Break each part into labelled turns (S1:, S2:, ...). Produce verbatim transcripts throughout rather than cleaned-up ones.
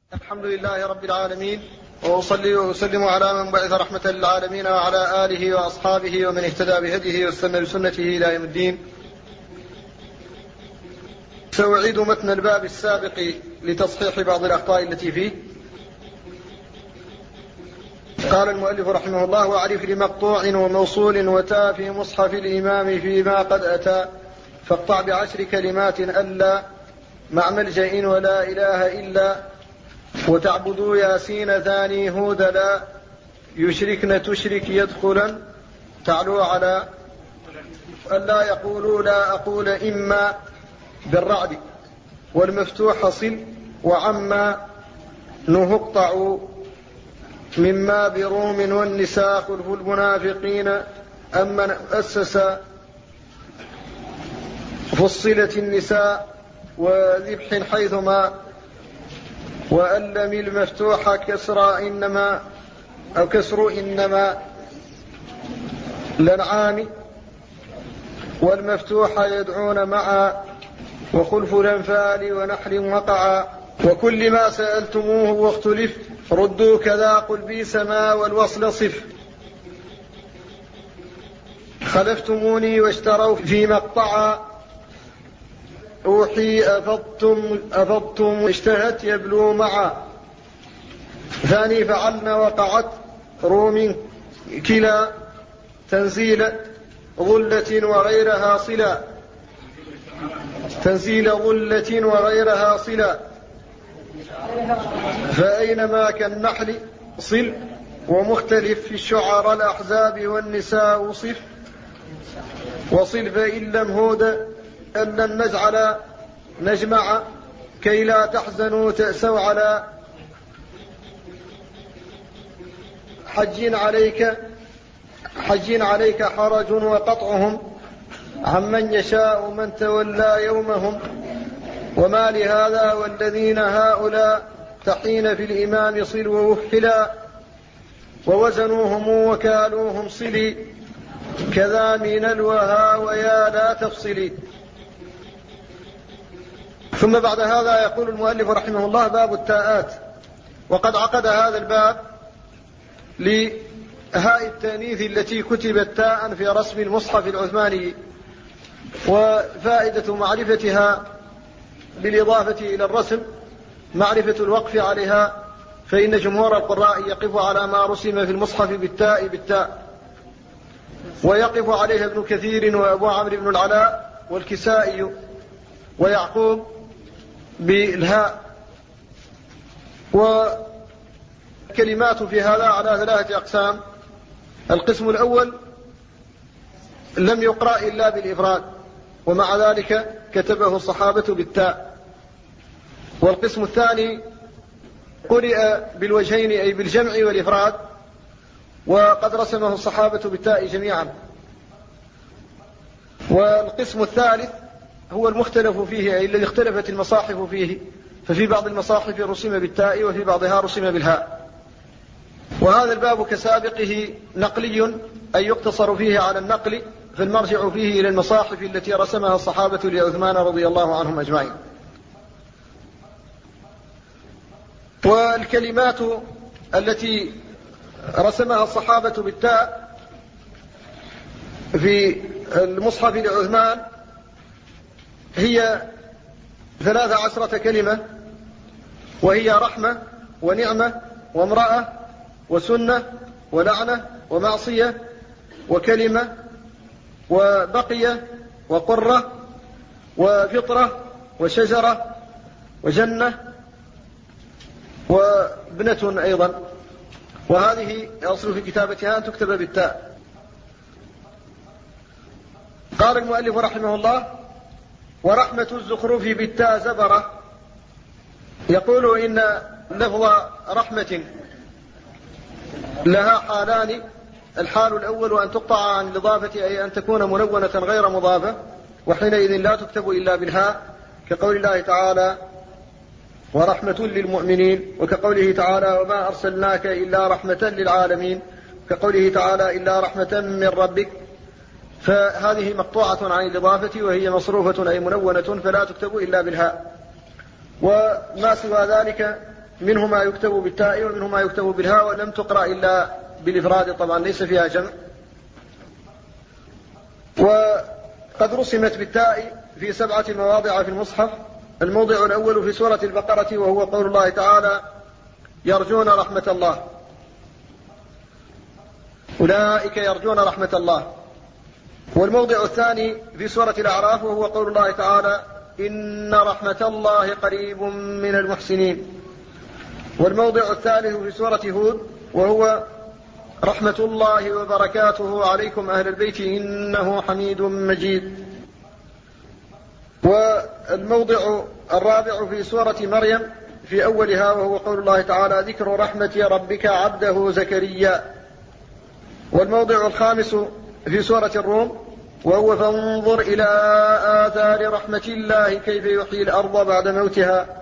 S1: الحمد لله رب العالمين، وأصلي وأسلم على من بعث رحمة للعالمين وعلى آله وأصحابه ومن اهتدى بهديه واستنى بسنته إلى يوم الدين. سأعيد متن الباب السابق لتصحيح بعض الأخطاء التي فيه. قال المؤلف رحمه الله: واعرف لمقطوع وموصول وتاء في مصحف الإمام فيما قد أتى، فاقطع بعشر كلمات ألا مع ملجأ ولا إله إلا، وتعبدوا ياسين ثاني هود لا، يشركن تشرك يدخلا تعلو على، ألا يقولوا لا أقول إما بالرعد، والمفتوح صل وعما نهقطع، مما بروم والنساء خلف المنافقين، أما أسس فصلت النساء وذبح حيثما، وألم المفتوح كسر إنما أو كسر إنما لنعام، والمفتوح يدعون معا، وخلف الأنفال ونحل وقعا، وكل ما سألتموه واختلف ردوا كذا قل بيس ما والوصل صف، خلفتموني واشتروا في مقطعا، أوحي أفضتم أفضتم اشتهت يبلو معا، ثاني فعلنا وقعت روم كلا، تنزيل ظلة وغيرها صلا، تنزيل ظلة وغيرها صلا، فأينما كالنحل صل، ومختلف في الشعر الأحزاب والنساء وصف، وصل فإن لم هود أن لن نجعل نجمع، كي لا تحزنوا تأسوا على حج عليك حج عليك حرج، وقطعهم عمن يشاء من تولى يومهم، وما لهذا والذين هؤلاء تحين في الإمام صل ووحلا، ووزنوهم وكالوهم صلي، كذا من الوها ويا لا تفصلي. ثم بعد هذا يقول المؤلف رحمه الله: باب التاءات. وقد عقد هذا الباب لهاء التانيث التي كتبت تاء في رسم المصحف العثماني، وفائدة معرفتها بالإضافة إلى الرسم معرفة الوقف عليها، فإن جمهور القراء يقف على ما رسم في المصحف بالتاء بالتاء، ويقف عليها ابن كثير وأبو عمرو بن العلاء والكسائي ويعقوب بالهاء. والكلمات في هذا على ثلاثة أقسام: القسم الأول لم يقرأ إلا بالإفراد، ومع ذلك كتبه الصحابة بالتاء. والقسم الثاني قرئ بالوجهين أي بالجمع والإفراد، وقد رسمه الصحابة بالتاء جميعا. والقسم الثالث هو المختلف فيه أي الذي اختلفت المصاحف فيه، ففي بعض المصاحف رسم بالتاء وفي بعضها رسم بالهاء. وهذا الباب كسابقه نقلي أي يقتصر فيه على النقل، فالمرجع فيه إلى المصاحف التي رسمها الصحابة لعثمان رضي الله عنهم أجمعين. والكلمات التي رسمها الصحابة بالتاء في المصحف لعثمان هي ثلاث عشرة كلمة، وهي رحمة ونعمة وامرأة وسنة ولعنة ومعصية وكلمة وبقية وقرة وفطرة وشجرة وجنة وابنة أيضا. وهذه أصل في كتابتها أن تكتب بالتاء. قال المؤلف رحمه الله: ورحمة الزخرف بالتاء زبرة. يقول إن لفظ رحمة لها حالان: الحال الأول أن تقطع عن الإضافة أي أن تكون منونة غير مضافة، وحينئذ لا تكتب إلا بالهاء، كقول الله تعالى: ورحمة للمؤمنين، وكقوله تعالى: وما أرسلناك إلا رحمة للعالمين، كقوله تعالى: إلا رحمة من ربك. فهذه مقطوعة عن الإضافة وهي مصروفة أي منونة، فلا تكتب إلا بالهاء. وما سوى ذلك منه ما يكتب بالتاء ومنه ما يكتب بالهاء، ولم تقرأ إلا بالإفراد طبعا، ليس فيها جمع. وقد رسمت بالتاء في سبعة مواضع في المصحف. الموضع الأول في سورة البقرة، وهو قول الله تعالى: يرجون رحمة الله، أولئك يرجون رحمة الله. والموضع الثاني في سورة الأعراف، وهو قول الله تعالى: إن رحمة الله قريب من المحسنين. والموضع الثالث في سورة هود، وهو رحمة الله وبركاته عليكم أهل البيت إنه حميد مجيد. والموضع الرابع في سورة مريم في أولها، وهو قول الله تعالى: ذكر رحمة ربك عبده زكريا. والموضع الخامس في سورة الروم، وهو فانظر إلى آثار رحمة الله كيف يحيي الأرض بعد موتها.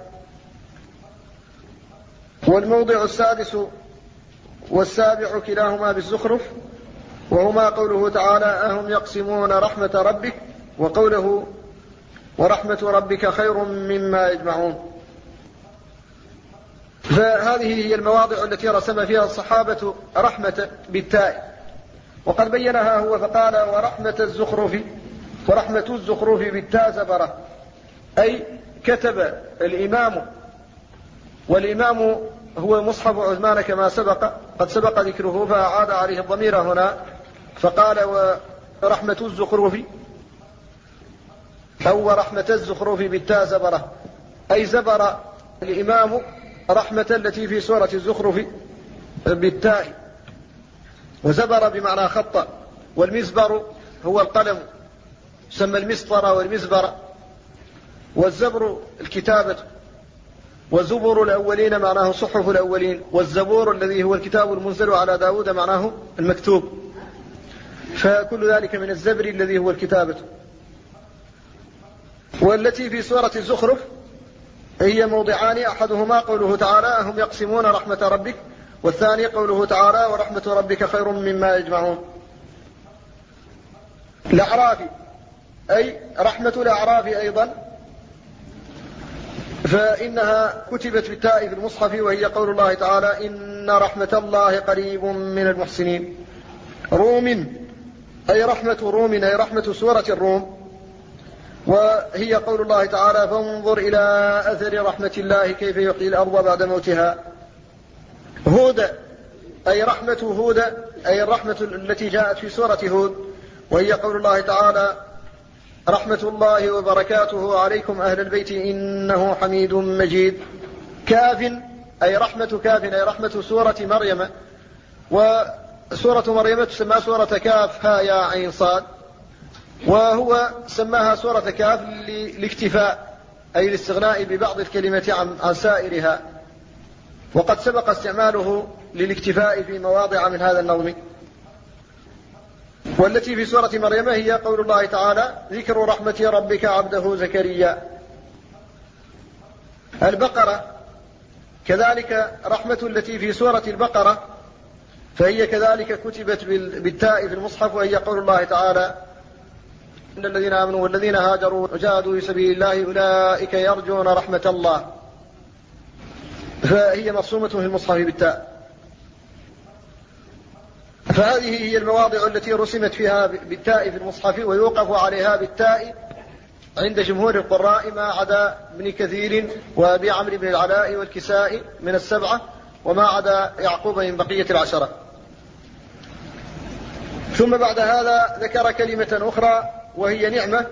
S1: والموضع السادس والسابع كلاهما بالزخرف، وهما قوله تعالى: أهم يقسمون رحمة ربك، وقوله: ورحمة ربك خير مما يجمعون. فهذه هي المواضع التي رسم فيها الصحابة رحمة بالتاء، وقد بينها هو فقال: ورحمة الزخرف، ورحمة الزخرف بالتاء زبرة، أي كتب الإمام، والإمام هو مصحف عثمان كما سبق قد سبق ذكره، فأعاد عليه الضمير هنا فقال: ورحمة الزخرف، أو ورحمة الزخرف بالتاء زبرة، أي زبر الإمام رحمة التي في سورة الزخرف بالتاء. وزبر بمعنى خط، والمزبر هو القلم، سمى المسطر والمزبر. والزبر الكتابة. وزبر الأولين معناه صحف الأولين، والزبور الذي هو الكتاب المنزل على داود معناه المكتوب. فكل ذلك من الزبر الذي هو الكتابة. والتي في سورة الزخرف هي موضعان، أحدهما قوله تعالى: هم يقسمون رحمة ربك، والثاني قوله تعالى: ورحمة ربك خير مما يجمعون. الأعراف، أي رحمة الأعراف أيضا، فإنها كتبت بالتاء في المصحف، وهي قول الله تعالى: إن رحمة الله قريب من المحسنين. روم، أي رحمة روم، أي رحمة سورة الروم، وهي قول الله تعالى: فانظر إلى أثر رحمة الله كيف يحيي الأرض بعد موتها. هود، أي رحمة هود، أي الرحمة التي جاءت في سورة هود، وهي قول الله تعالى: رحمة الله وبركاته عليكم أهل البيت إنه حميد مجيد. كاف، أي رحمة كاف، أي رحمة سورة مريم. وسورة مريم تسمى سورة كاف ها يا عين صاد، وهو سماها سورة كاف لاكتفاء، أي الاستغناء ببعض الكلمة عن سائرها، وقد سبق استعماله للاكتفاء في مواضع من هذا النظم. والتي في سورة مريم هي قول الله تعالى: ذكر رحمة ربك عبده زكريا. البقرة كذلك رحمة التي في سورة البقرة، فهي كذلك كتبت بالتاء في المصحف، وهي قول الله تعالى: إن الذين آمنوا والذين هاجروا وجاهدوا في سبيل الله أولئك يرجون رحمة الله. فهي مرسومة في المصحف بالتاء. فهذه هي المواضع التي رسمت فيها بالتاء في المصحف، ويوقف عليها بالتاء عند جمهور القراء ما عدا ابن كثير وابي عمرو بن العلاء والكسائي من السبعة، وما عدا يعقوب من بقية العشرة. ثم بعد هذا ذكر كلمة أخرى وهي نعمة،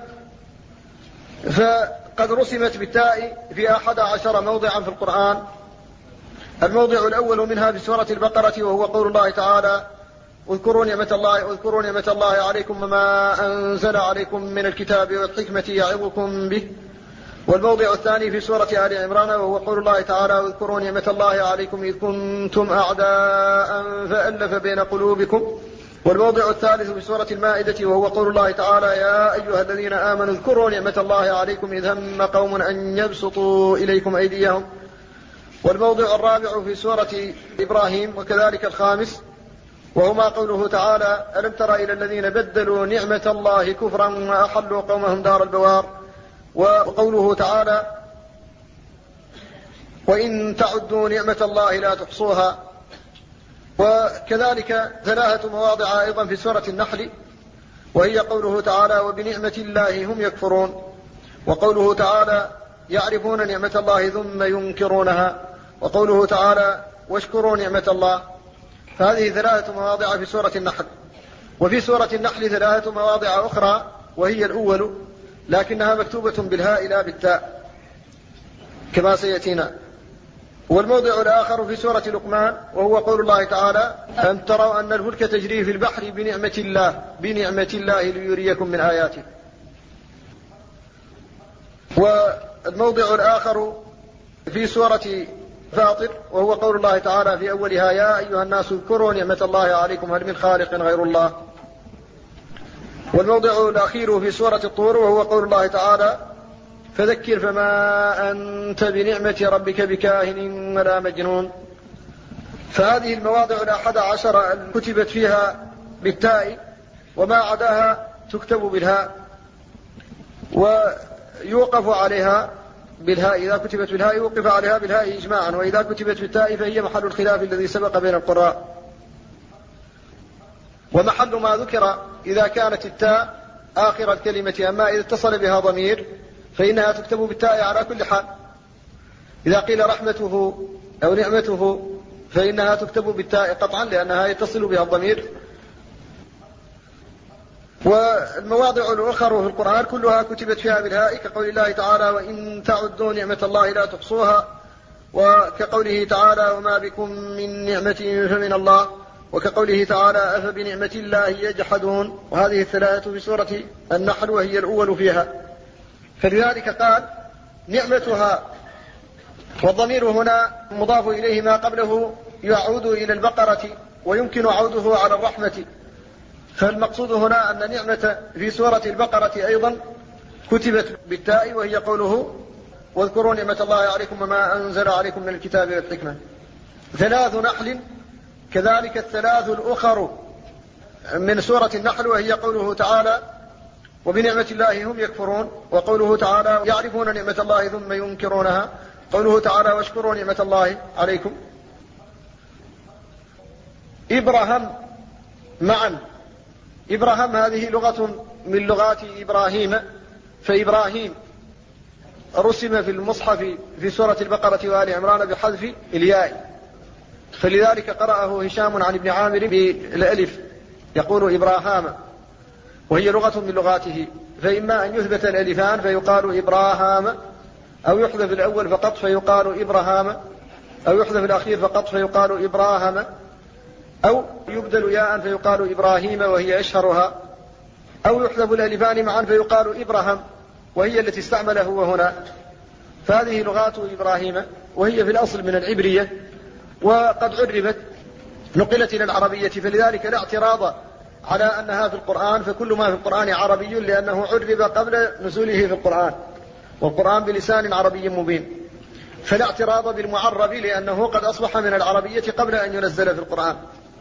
S1: فقد رسمت بالتاء في أحد عشر موضعا في القرآن. الموضع الأول منها في سورة البقرة، وهو قول الله تعالى: اذكروا نعمة الله اذكروا نعمة الله عليكم وما أنزل عليكم من الكتاب والحكمة يعظكم به. والموضع الثاني في سورة آل عمران، وهو قول الله تعالى: اذكروا نعمة الله عليكم إذ كنتم أعداء فألف بين قلوبكم. والموضع الثالث في سورة المائدة، وهو قول الله تعالى: يا أيها الذين آمنوا اذكروا نعمة الله عليكم إذ هم قوم أن يبسطوا إليكم أيديهم. والموضع الرابع في سورة إبراهيم، وكذلك الخامس، وهما قوله تعالى: ألم تر إلى الذين بدلوا نعمة الله كفرا وأحلوا قومهم دار البوار. وقوله تعالى: وإن تعدوا نعمة الله لا تحصوها. وكذلك ثلاثة مواضع أيضا في سورة النحل، وهي قوله تعالى وبنعمة الله هم يكفرون، وقوله تعالى يعرفون نعمة الله ثم ينكرونها، وقوله تعالى واشكروا نعمة الله. فهذه ثلاثة مواضع في سورة النحل. وفي سورة النحل ثلاثة مواضع أخرى، وهي الأول لكنها مكتوبة بالهاء لا بالتاء كما سيأتينا. والموضع الآخر في سورة لقمان، وهو قول الله تعالى أن تروا أن الفلك تجري في البحر بنعمة الله بنعمة الله ليريكم من آياته. والموضع الآخر في سورة فاطر، وهو قول الله تعالى في أولها يا أيها الناس اذكروا نعمة الله عليكم هل من خالق غير الله. والموضع الأخير في سورة الطور، وهو قول الله تعالى فذكر فما أنت بنعمة ربك بكاهن ولا مجنون. فهذه المواضع الأحد عشر كتبت فيها بالتاء، وما عداها تكتب بالهاء ويوقف عليها بالهاء. إذا كتبت بالهاء يوقف عليها بالهاء إجماعا، وإذا كتبت بالتاء فهي محل الخلاف الذي سبق بين القراء. ومحل ما ذكر إذا كانت التاء آخر الكلمة، أما إذا اتصل بها ضمير فإنها تكتب بالتاء على كل حال. إذا قيل رحمته أو نعمته فإنها تكتب بالتاء قطعا لأنها يتصل بها الضمير. والمواضع الأخرى في القرآن كلها كتبت فيها بالهاء، كقول الله تعالى وإن تعدوا نعمة الله لا تحصوها، وكقوله تعالى وما بكم من نعمة فمن الله، وكقوله تعالى أفبنعمة الله يجحدون. وهذه الثلاثة في سورة النحل وهي الأول فيها. فلذلك قال نعمتها، والضمير هنا مضاف إليه ما قبله يعود إلى البقرة ويمكن عوده على الرحمة. فالمقصود هنا أن نعمة في سورة البقرة أيضا كتبت بالتاء، وهي قوله واذكروا نعمة الله عليكم وما أنزل عليكم من الكتاب والحكمة. ثلاث نحل كذلك الثلاث الأخر من سورة النحل، وهي قوله تعالى وبنعمة الله هم يكفرون، وقوله تعالى يعرفون نعمة الله ثم ينكرونها، قوله تعالى واشكروا نعمة الله عليكم. إبراهام معا. إبراهام هذه لغة من لغات إبراهيم، فإبراهيم رسم في المصحف في سورة البقرة وآل عمران بحذف الياء، فلذلك قرأه هشام عن ابن عامر بالألف يقول إبراهام، وهي لغة من لغاته. فإما أن يثبت الألفان فيقال إبراهام، أو يحذف الأول فقط فيقال إبراهام، أو يحذف الأخير فقط فيقال إبراهام، أو يبدل ياء فيقال إبراهيم وهي أشهرها، أو يحذف الألفان معا فيقال إبراهام وهي التي استعمله هنا. فهذه لغات إبراهيم، وهي في الأصل من العبرية، وقد عربت نقلت إلى العربية، فلذلك لا اعتراض على أنها في القرآن، فكل ما في القرآن عربي لأنه عرب قبل نزوله في القرآن، والقرآن بلسان عربي مبين. فلا اعتراض بالمعرب لأنه قد أصبح من العربية قبل أن ينزل في القرآن.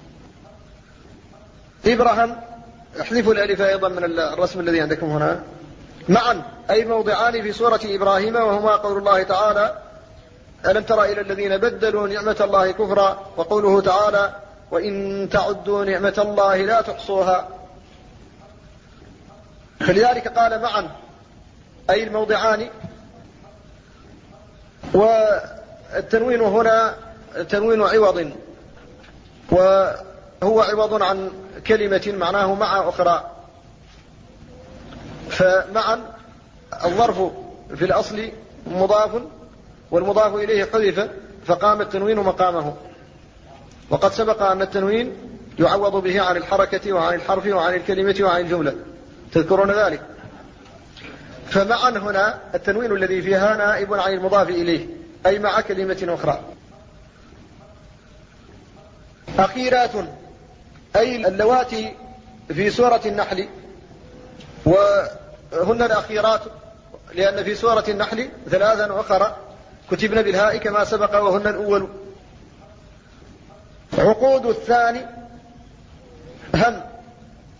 S1: إبراهام احذفوا الألف أيضا من الرسم الذي عندكم هنا. معا أي موضعان في سورة إبراهيم، وهما قول الله تعالى ألم تر إلى الذين بدلوا نعمة الله كفرا، وقوله تعالى وإن تعدوا نعمة الله لا تحصوها. فلذلك قال معا أي الموضعان. والتنوين هنا تنوين عوض، وهو عوض عن كلمة معناه مع أخرى. فمعا الظرف في الأصل مضاف، والمضاف إليه حذف فقام التنوين مقامه. وقد سبق أن التنوين يعوض به عن الحركة وعن الحرف وعن الكلمة وعن الجملة، تذكرون ذلك. فمعا هنا التنوين الذي فيها نائب عن المضاف إليه، أي مع كلمة أخرى. أخيرات أي اللواتي في سورة النحل، وهن الأخيرات لأن في سورة النحل ثلاثا أخرى كتبن بالهاء كما سبق وهن الأول. عقود الثاني هم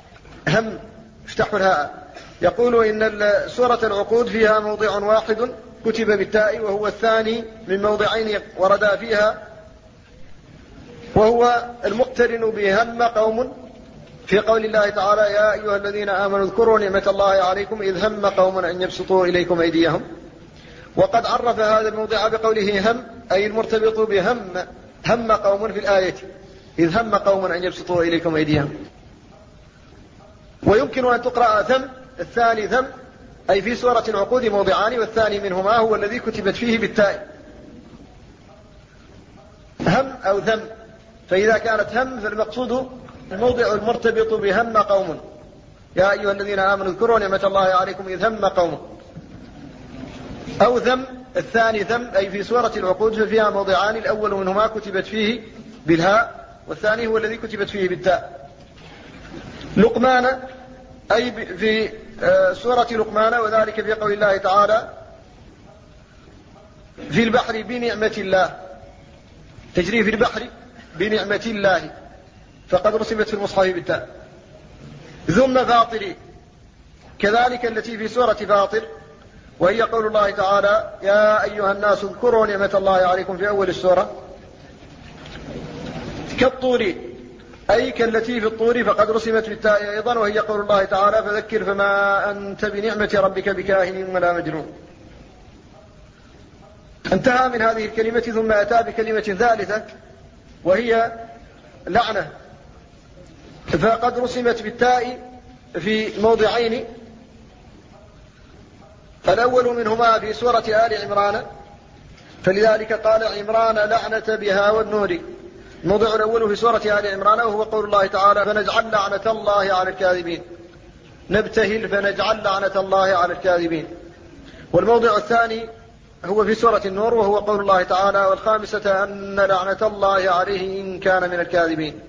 S1: هم افتحوا الهاء. يقول إن سورة العقود فيها موضع واحد كتب بالتاء وهو الثاني من موضعين وردا فيها، وهو المقترن بهم قوم في قول الله تعالى يا أيها الذين آمنوا اذكروا نعمة الله عليكم إذ هم قوم أن يبسطوا إليكم أيديهم. وقد عرف هذا الموضع بقوله هم أي المرتبط بهم هم قوم في الآية إذ هم قوم أن يبسطوا إليكم أيديهم. ويمكن أن تقرأ ثم الثاني ثم أي في سورة العقود موضعان والثاني منهما هو الذي كتبت فيه بالتاء هم أو ثم. فإذا كانت هم فالمقصود الموضع المرتبط بهم قوم يا أيها الذين آمنوا اذكروا نعمة الله عليكم إذ هم قوم، أو ثم الثاني ثم أي في سورة العقود ففيها موضعان الأول منهما كتبت فيه بالهاء والثاني هو الذي كتبت فيه بالتاء. لقمان أي في سورة لقمان وذلك في قول الله تعالى في البحر بنعمة الله تجري في البحر بنعمة الله فقد رسمت في المصحف بالتاء. ثم فاطر كذلك التي في سورة فاطر وهي قول الله تعالى يا أيها الناس اذكروا نعمة الله عليكم في أول السورة. كالطور أي كالتي في الطور فقد رسمت بالتاء أيضا وهي قول الله تعالى فذكر فما أنت بنعمة ربك بكاهن ولا مجنون. انتهى من هذه الكلمة ثم أتى بكلمة ثالثة وهي لعنة فقد رسمت بالتاء في موضعين، الأول منهما في سورة آل عمران فلذلك قال عمران لعنة بها والنور. الموضع الأول في سورة آل عمران وهو قول الله تعالى فنجعل لعنة الله على الكاذبين نبتهل فنجعل لعنة الله على الكاذبين. والموضع الثاني هو في سورة النور وهو قول الله تعالى والخامسة أن لعنة الله عليه إن كان من الكاذبين.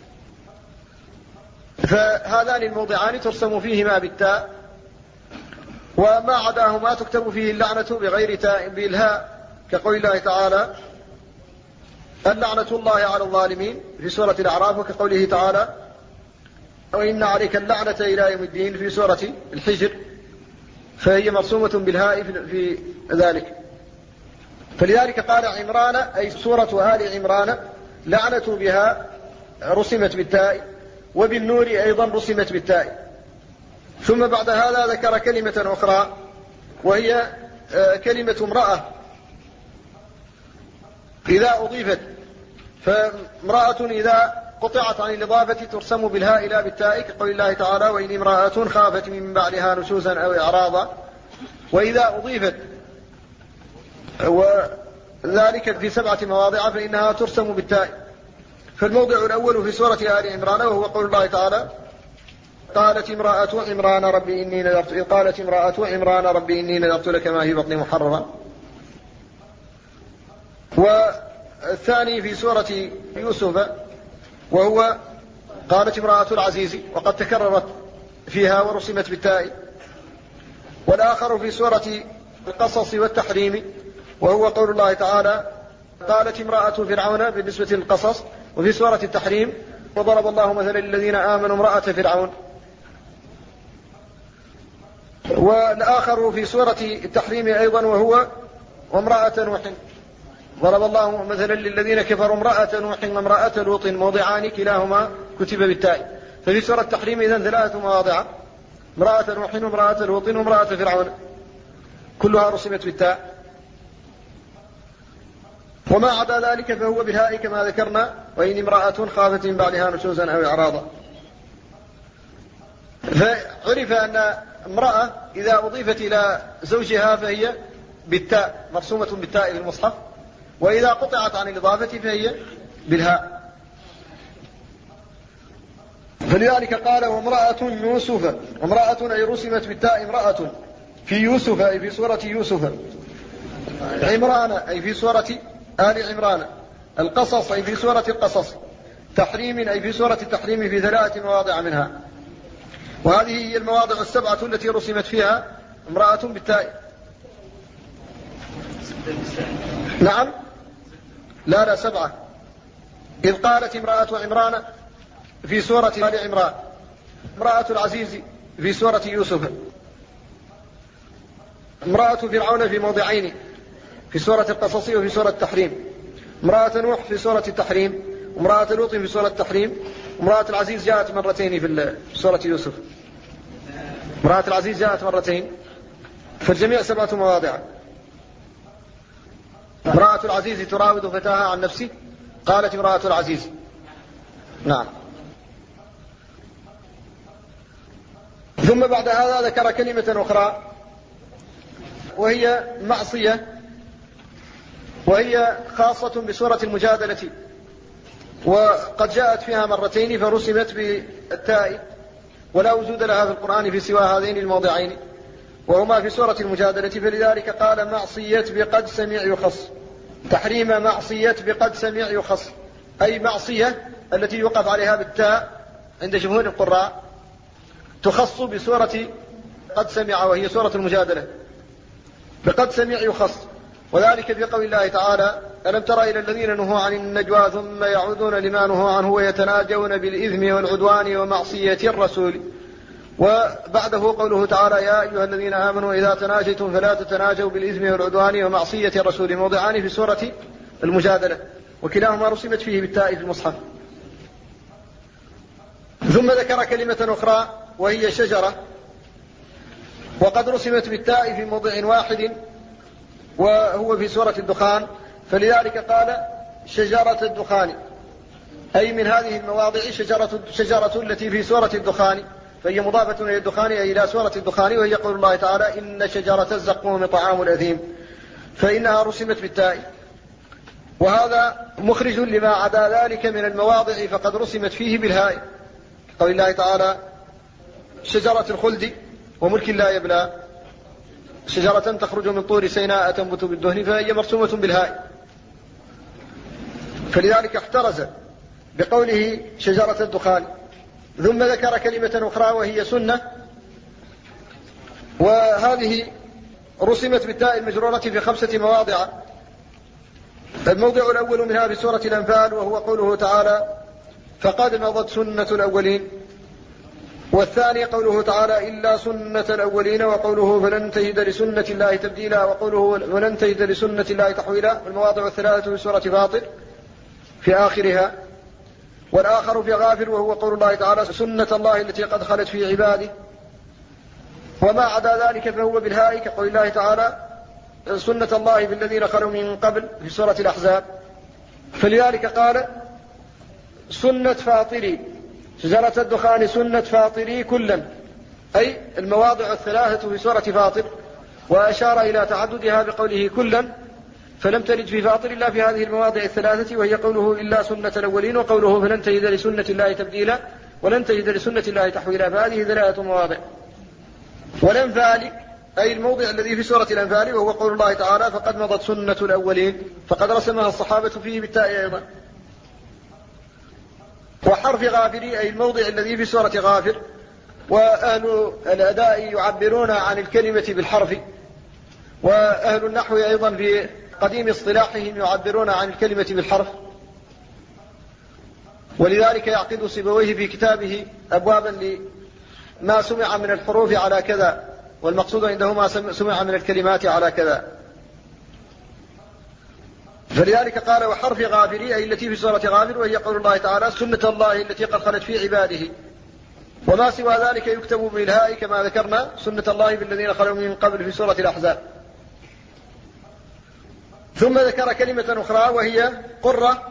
S1: فهذان الموضعان ترسم فيهما بالتاء وما عداهما تكتب فيه اللعنة بغير تاء بالهاء كقول الله تعالى اللعنة الله على الظالمين في سورة الأعراف وكقوله تعالى وإن عليك اللعنة إلى يوم الدين في سورة الحجر فهي مرسومة بالهاء في ذلك. فلذلك قال عمران أي سورة آل عمران لعنة بها رسمت بالتاء وبالنور أيضا رسمت بالتاء. ثم بعد هذا ذكر كلمة أخرى وهي كلمة امرأة إذا أضيفت، فامرأة إذا قطعت عن الإضافة ترسم بالهاء لا بالتاء كقول الله تعالى وإن امرأة خافت من بعدها نشوزا أو إعراضا. وإذا أضيفت وذلك في سبعة مواضع فإنها ترسم بالتاء. فالموضع الأول في سورة آل عمران وهو قول الله تعالى قالت امرأة عمران ربي إني نذرت قالت امرأة عمران ربي إني نذرت لك ما في بطني محررا. والثاني في سورة يوسف وهو قالت امرأة العزيز وقد تكررت فيها ورسمت بالتاء. والآخر في سورة القصص والتحريم وهو قول الله تعالى قالت امرأة فرعون بالنسبة للقصص، وفي سورة التحريم وضرب الله مثلا للذين آمنوا امرأة فرعون. والآخر في سورة التحريم أيضا وهو وامرأة نوح ضرب الله مثلا للذين كفروا امرأة نوح وامرأة لوط موضعان كلاهما كتب بالتاء. ففي سورة التحريم إذن ثلاثة مواضع امرأة نوح وامرأة لوط وامرأة فرعون كلها رسمت بالتاء. وما عدا ذلك فهو بالهاء كما ذكرنا وإن امرأة خافت من بعدها نشوزا أو إعراضا. فعرف أن امرأة إذا أضيفت إلى زوجها فهي بالتاء مرسومة بالتاء في المصحف، وإذا قطعت عن الإضافة فهي بالهاء. فلذلك قال وامرأة يوسف امرأة أي رسمت بالتاء امرأة في يوسف أي في سورة يوسف، عمران أي في سورة آل عمران، القصص أي في سورة القصص، تحريم أي في سورة التحريم في ثلاث مواضع منها. وهذه هي المواضع السبعة التي رسمت فيها امرأة بالتاء. نعم لا لا سبعة. إذ قالت امرأة عمران في سورة آل عمران، امرأة العزيز في سورة يوسف، امرأة فرعون في موضعين، في سورة القصص وفي سورة التحريم. امرأة نوح في سورة التحريم، امرأة لوط في سورة التحريم. امرأة العزيز جاءت مرتين في سورة يوسف. امرأة العزيز جاءت مرتين، فالجميع سبعة مواضع. امرأة العزيز تراود فتاها عن نفسه، قالت امرأة العزيز. نعم. ثم بعد هذا ذكر كلمة أخرى وهي معصية، وهي خاصة بسورة المجادلة، وقد جاءت فيها مرتين فرسمت بالتاء، ولا وجود لها في القرآن في سوى هذين الموضعين وهما في سورة المجادلة، فلذلك قال معصية بقد سمع يخص. تحريم معصية بقد سمع يخص، أي معصية التي يوقف عليها بالتاء عند جمهور القراء تخص بسورة قد سمع، وهي سورة المجادلة. بقد سمع يخص، وذلك في قول الله تعالى: ألم تر إلى الذين نهوا عن النجوى ثم يعودون لما نهوا عنه ويتناجون بالإثم والعدوان ومعصية الرسول. وبعده قوله تعالى: يا أيها الذين آمنوا إذا تناجيتم فلا تتناجوا بالإثم والعدوان ومعصية الرسول، موضعان في سورة المجادلة، وكلاهما رسمت فيه بالتاء في المصحف. ثم ذكر كلمة أخرى وهي شجرة، وقد رسمت بالتاء في موضع واحد وهو في سورة الدخان، فلذلك قال شجرة الدخان، أي من هذه المواضع شجرة, شجرة التي في سورة الدخان، فهي مضافة إلى الدخان أي إلى سورة الدخان، وهي قول الله تعالى: إن شجرة الزقوم طعام الأثيم، فإنها رسمت بالتاء. وهذا مخرج لما عدا ذلك من المواضع فقد رسمت فيه بالهاء، قول الله تعالى: شجرة الخلد وملك لا يبلى، شجرة تخرج من طور سيناء تنبت بالدهن، فهي مرسومة بالهاء، فلذلك احترز بقوله شجرة الدخان. ثم ذكر كلمة أخرى وهي سنة، وهذه رسمت بالتاء المجرورة في خمسة مواضع. الموضع الأول منها في سورة الأنفال، وهو قوله تعالى: فقد مضت سنة الأولين. والثاني قوله تعالى: إلا سنة الأولين، وقوله: فلن تجد لسنة الله تبديلا، وقوله: ولن تجد لسنة الله تحويلا. والمواضع الثلاثة في سورة فاطر في آخرها. والآخر في غافر، وهو قول الله تعالى: سنة الله التي قد خلت في عباده. وما عدا ذلك فهو بالهاء، كقول الله تعالى: سنة الله بالذين خلوا من قبل في سورة الأحزاب. فلذلك قال: سنة فاطري، شجرة الدخان سنة فاطري كلا، أي المواضع الثلاثة في سورة فاطر، وأشار إلى تعددها بقوله كلا، فلم ترد في فاطر إلا في هذه المواضع الثلاثة، وهي قوله: إلا سنة الأولين، وقوله: فلن تجد لسنة الله تبديلا، ولن تجد لسنة الله تحويلا، فهذه ثلاثة مواضع. والأنفال أي الموضع الذي في سورة الأنفال، وهو قول الله تعالى: فقد مضت سنة الأولين، فقد رسمها الصحابة فيه بالتاء أيضا. وحرف غافر أي الموضع الذي في سورة غافر، وأهل الأداء يعبرون عن الكلمة بالحرف، وأهل النحو أيضا في قديم اصطلاحهم يعبرون عن الكلمة بالحرف. ولذلك يعقد سيبويه في كتابه أبوابا لما سمع من الحروف على كذا، والمقصود عنده ما سمع من الكلمات على كذا. فلذلك قال: وحرف غافر أي التي في سورة غافر، وهي قول الله تعالى: سنة الله التي قد خلت في عباده. وما سوى ذلك يكتب بالهاء كما ذكرنا: سنة الله بالذين خلوا من قبل في سورة الأحزاب. ثم ذكر كلمة أخرى وهي قرة،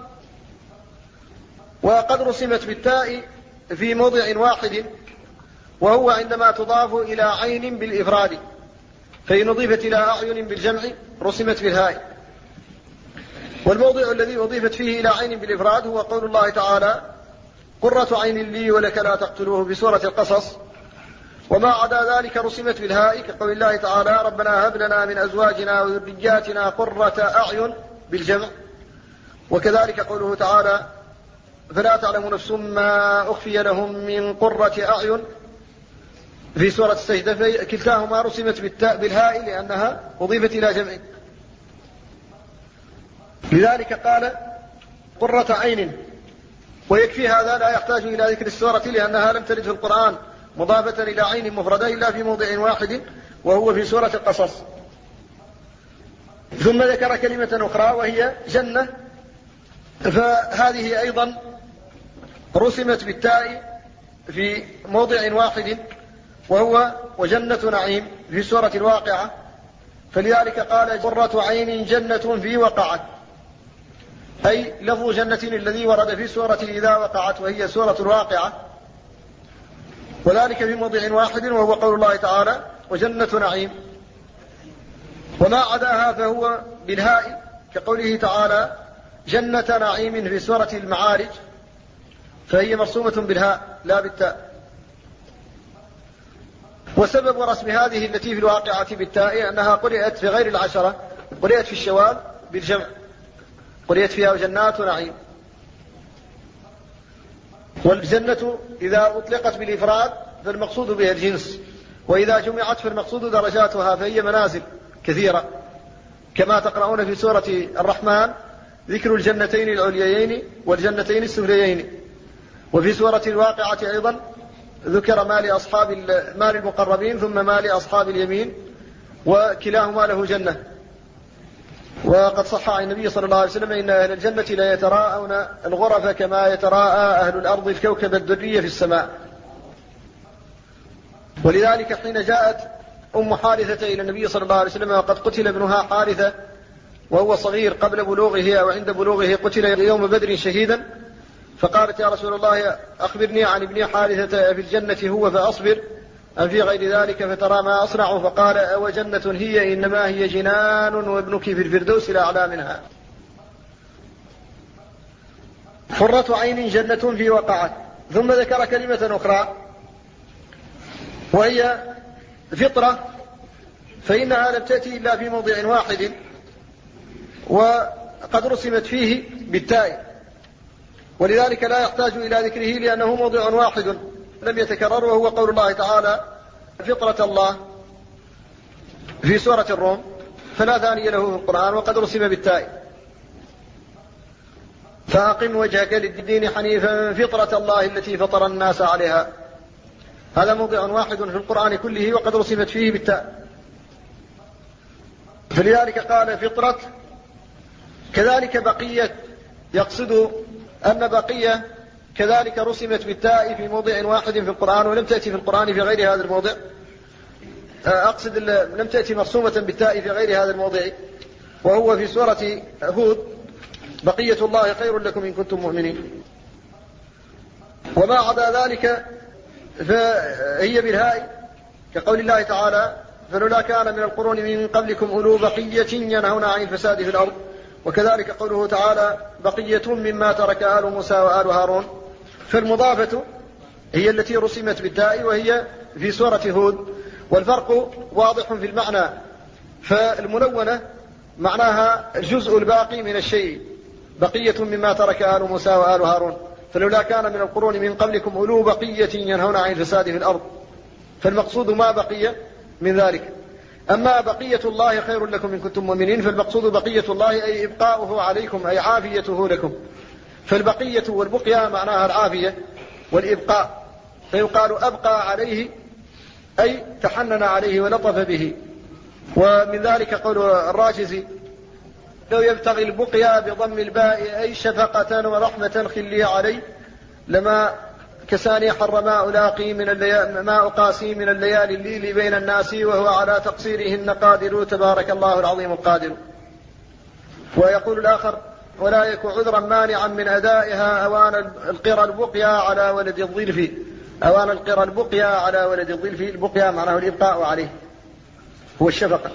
S1: وقد رسمت بالتاء في موضع واحد، وهو عندما تضاف إلى عين بالإفراد، فإن أضيفت إلى أعين بالجمع رسمت بالهاء. والموضع الذي أضيفت فيه إلى عين بالإفراد هو قول الله تعالى: قرة عين لي ولك لا تقتلوه في سورة القصص. وما عدا ذلك رسمت بالهاء، كقول الله تعالى: ربنا هب لنا من أزواجنا وذرياتنا قرة أعين بالجمع. وكذلك قوله تعالى: فلا تعلم نفس ما أخفي لهم من قرة أعين في سورة السجدة، فكلتاهما رسمت بالهاء لأنها أضيفت إلى جمع. لذلك قال: قرة عين. ويكفي هذا، لا يحتاج إلى ذكر السورة لأنها لم ترد في القرآن مضافة إلى عين مفردة إلا في موضع واحد، وهو في سورة القصص. ثم ذكر كلمة أخرى وهي جنة، فهذه أيضا رسمت بالتاء في موضع واحد وهو وجنة نعيم في سورة الواقعة، فلذلك قال قرة عين جنة في وقعت، أي لفظ جنة الذي ورد في سورة إذا وقعت وهي سورة الواقعة، وذلك في موضع واحد وهو قول الله تعالى وجنة نعيم. وما عداها فهو بالهاء كقوله تعالى جنة نعيم في سورة المعارج، فهي مرسومة بالهاء لا بالتاء. وسبب رسم هذه التي في الواقعة بالتاء أنها قرئت في غير العشرة، قرئت في الشوال بالجمع، قرئت فيها وجنات نعيم. والجنة إذا أطلقت بالإفراد فالمقصود بها الجنس، وإذا جمعت فالمقصود درجاتها، فهي منازل كثيرة، كما تقرؤون في سورة الرحمن ذكر الجنتين العليين والجنتين السفليين. وفي سورة الواقعة أيضا ذكر ما لأصحاب ما للمقربين ثم ما لأصحاب اليمين، وكلاهما له جنة. وقد صح عن النبي صلى الله عليه وسلم إن أهل الجنة لا يتراءون الغرف كما يتراءى أهل الأرض الكوكب الدري في السماء. ولذلك حين جاءت أم حارثة إلى النبي صلى الله عليه وسلم وقد قتل ابنها حارثة وهو صغير قبل بلوغه أو عند بلوغه، قتل يوم بدر شهيدا، فقالت يا رسول الله أخبرني عن ابني حارثة في الجنة هو فأصبر أم في غير ذلك فترى ما أصنع؟ فقال أو جنة هي إنما هي جنان وابنك في الفردوس الأعلى منها. حرة عين جنة في وقعت. ثم ذكر كلمة أخرى وهي فطرة، فإنها لم تأتي إلا في موضع واحد وقد رسمت فيه بالتاء، ولذلك لا يحتاج إلى ذكره لأنه موضع واحد لم يتكرر، وهو قول الله تعالى فطرة الله في سورة الروم، فلا ثاني له في القرآن وقد رسم بالتاء. فأقم وجهك للدين حنيفا فطرة الله التي فطر الناس عليها، هذا موضع واحد في القرآن كله وقد رسمت فيه بالتاء، فلذلك قال فطرة. كذلك بقية، يقصد أن بقية كذلك رسمت بالتاء في موضع واحد في القرآن ولم تأتي في القرآن في غير هذا الموضع، أقصد لم تأتي مرسومة بالتاء في غير هذا الموضع، وهو في سورة هود بقية الله خير لكم إن كنتم مؤمنين. وما عدا ذلك فهي بالهاء كقول الله تعالى فلولا كان من القرون من قبلكم أولو بقية ينهون عن الفساد في الأرض، وكذلك قوله تعالى بقية مما ترك آل موسى وآل هارون، فالمضافة هي التي رسمت بالتاء وهي في سورة هود، والفرق واضح في المعنى، فالمنونة معناها الجزء الباقي من الشيء، بقية مما ترك آل موسى وآل هارون، فلولا كان من القرون من قبلكم أولو بقية ينهون عن الفساد في الأرض، فالمقصود ما بقي من ذلك. أما بقية الله خير لكم إن كنتم مؤمنين، فالمقصود بقية الله أي إبقاؤه عليكم أي عافيته لكم، فالبقية والبقية معناها العافية والإبقاء، فيقال أبقى عليه أي تحنن عليه ولطف به. ومن ذلك قول الراجزي لو يبتغي البقيا بضم الباء أي شفقة ورحمة خلي علي لما كساني حرماء لاقي من الليالي ما أقاسي من الليالي الليل بين الناس وهو على تقصيرهن قادر تبارك الله العظيم القادر. ويقول الآخر ولا يك عذرا مانعا من أدائها أوان القرى البقيا على ولد الظلف، أوان القرى البقيا على ولد الظلف، البقيا معناه الإبقاء عليه هو الشفقة.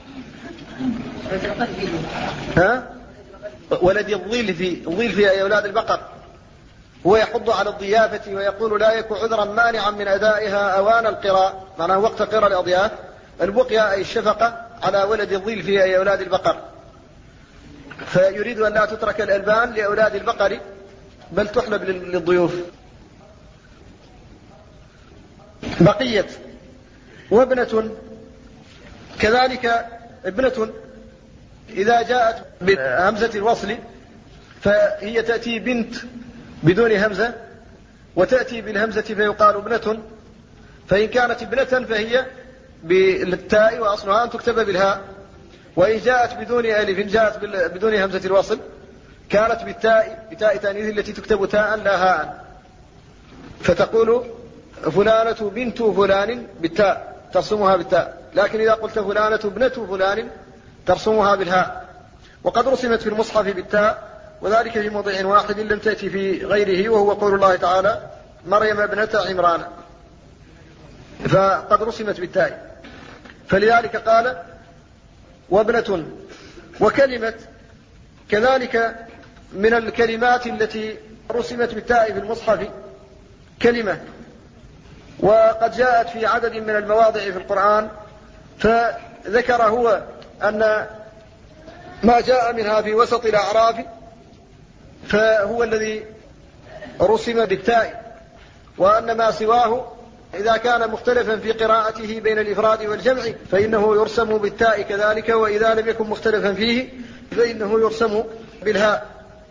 S1: ها؟ ولد الظلف، الظلف أي أولاد البقر، هو يحض على الضيافة ويقول لا يك عذرا مانعا من أدائها أوان القرى، معناه وقت قرى الأضياف، البقيا أي الشفقة على ولد الظلف أي أولاد البقر، فيريد أن لا تترك الألبان لأولاد البقر بل تحلب للضيوف. بقية. وابنة كذلك، ابنة إذا جاءت بهمزة الوصل فهي تأتي بنت بدون همزة، وتأتي بالهمزة فيقال ابنة، فإن كانت ابنة فهي بالتاء وأصلها أن تكتب بالهاء، وإن جاءت بدون ألف جاءت بدون همزة الوصل كانت بالتاء بتاء تأنيث التي تكتب تاء لا هاء، فتقول فلانة بنت فلان بالتاء ترسمها بالتاء، لكن إذا قلت فلانة ابنة فلان ترسمها بالهاء. وقد رسمت في المصحف بالتاء، وذلك في موضع واحد لم تأتي في غيره، وهو قول الله تعالى مريم ابنة عمران، فقد رسمت بالتاء، فلذلك قال وابنة. وكلمة كذلك من الكلمات التي رسمت بالتاء في المصحف كلمة، وقد جاءت في عدد من المواضع في القرآن، فذكر هو أن ما جاء منها في وسط الأعراف فهو الذي رسم بالتاء، وأن ما سواه إذا كان مختلفا في قراءته بين الإفراد والجمع فإنه يرسم بالتاء كذلك، وإذا لم يكن مختلفا فيه فإنه يرسم بالهاء.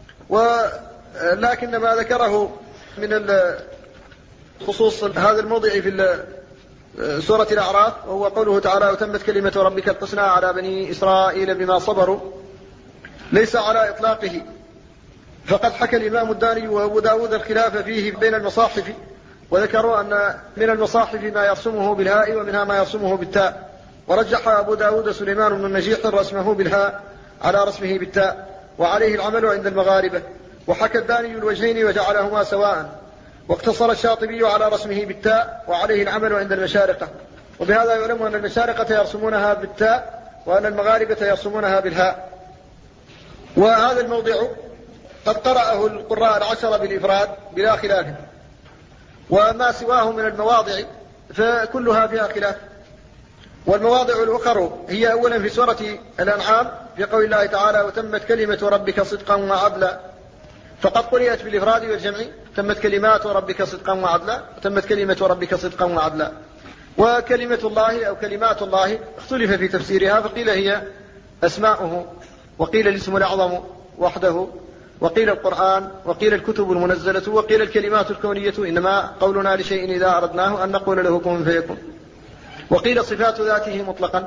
S1: ولكن ما ذكره من خصوص هذا الموضع في سورة الأعراف وهو قوله تعالى وتمت كلمة ربك الحسنى على بني إسرائيل بما صبروا ليس على إطلاقه، فقد حكى الإمام الداني وأبو داود الخلاف فيه بين المصاحف، وذكروا أن من المصاحف ما يرسمه بالهاء ومنها ما يرسمه بالتاء، ورجح أبو داود سليمان بن النجيح رسمه بالهاء على رسمه بالتاء، وعليه العمل عند المغاربة. وحكى الداني الوجهين وجعلهما سواء، واقتصر الشاطبي على رسمه بالتاء وعليه العمل عند المشارقة. وبهذا يعلم أن المشارقة يرسمونها بالتاء وأن المغاربة يرسمونها بالهاء. وهذا الموضع قد قرأه القراء العشرة بالإفراد بلا خلاف، وما سواه من المواضع فكلها فيها خلاف. والمواضع الأخرى هي أولا في سورة الأنعام في قول الله تعالى وتمت كلمة ربك صدقا وعدلا، فقد قرئت بالإفراد والجمع تمت كلمات ربك صدقا وعدلا، تمت كلمة ربك صدقا وعدلا. وكلمة الله أو كلمات الله اختلف في تفسيرها، فقيل هي أسماؤه، وقيل الاسم الأعظم وحده، وقيل القرآن، وقيل الكتب المنزلة، وقيل الكلمات الكونية إنما قولنا لشيء إذا أردناه أن نقول له كن فيكون، وقيل صفات ذاته مطلقا،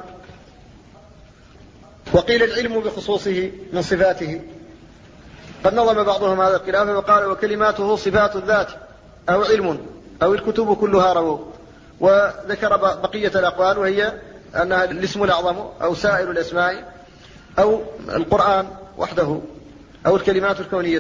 S1: وقيل العلم بخصوصه من صفاته. قد نظم بعضهم هذا الخلاف وقال وكلماته صفات الذات أو علم أو الكتب كلها رووا، وذكر بقية الأقوال وهي أنها الاسم الأعظم أو سائر الأسماء أو القرآن وحده أو الكلمات الكونية.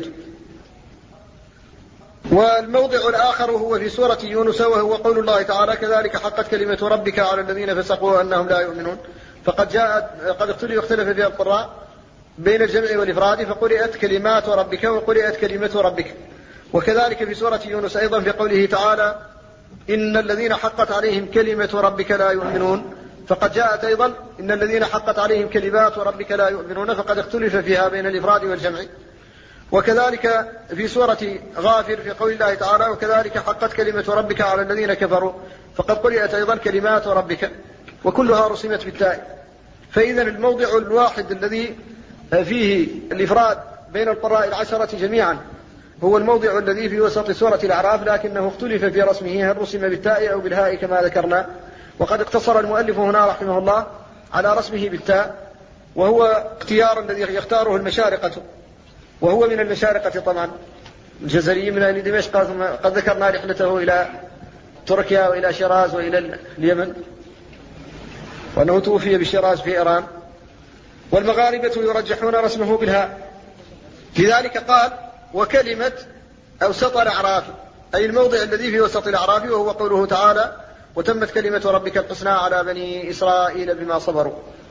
S1: والموضع الآخر هو في سورة يونس وهو قول الله تعالى كذلك حقت كلمة ربك على الذين فسقوا أنهم لا يؤمنون، فقد جاءت قد اختلف فيها القراء بين الجمع والإفراد، فقرئت كلمات ربك وقرئت كلمة ربك. وكذلك في سورة يونس أيضا في قوله تعالى إن الذين حقت عليهم كلمة ربك لا يؤمنون، فقد جاءت أيضا إن الذين حقت عليهم كلمات ربك لا يؤمنون، فقد اختلف فيها بين الإفراد والجمع. وكذلك في سورة غافر في قول الله تعالى وكذلك حقت كلمة ربك على الذين كفروا، فقد قرئت أيضا كلمات ربك، وكلها رسمت بالتاء. فإذا الموضع الواحد الذي فيه الإفراد بين القراء العشرة جميعا هو الموضع الذي في وسط سورة الأعراف، لكنه اختلف في رسمه هل رسم بالتاء أو بالهاء كما ذكرنا. وقد اقتصر المؤلف هنا رحمه الله على رسمه بالتاء، وهو اختيار الذي يختاره المشارقة، وهو من المشارقة طبعا الجزري من أهل دمشق، قد ذكرنا رحلته إلى تركيا وإلى شيراز وإلى اليمن، وأنه توفي بشيراز في إيران. والمغاربة يرجحون رسمه بالهاء، لذلك قال وكلمة أوسط الأعراف، أي الموضع الذي في وسط الأعراف، وهو قوله تعالى وتمت كلمة ربك الحسنى على بني إسرائيل بما صبروا.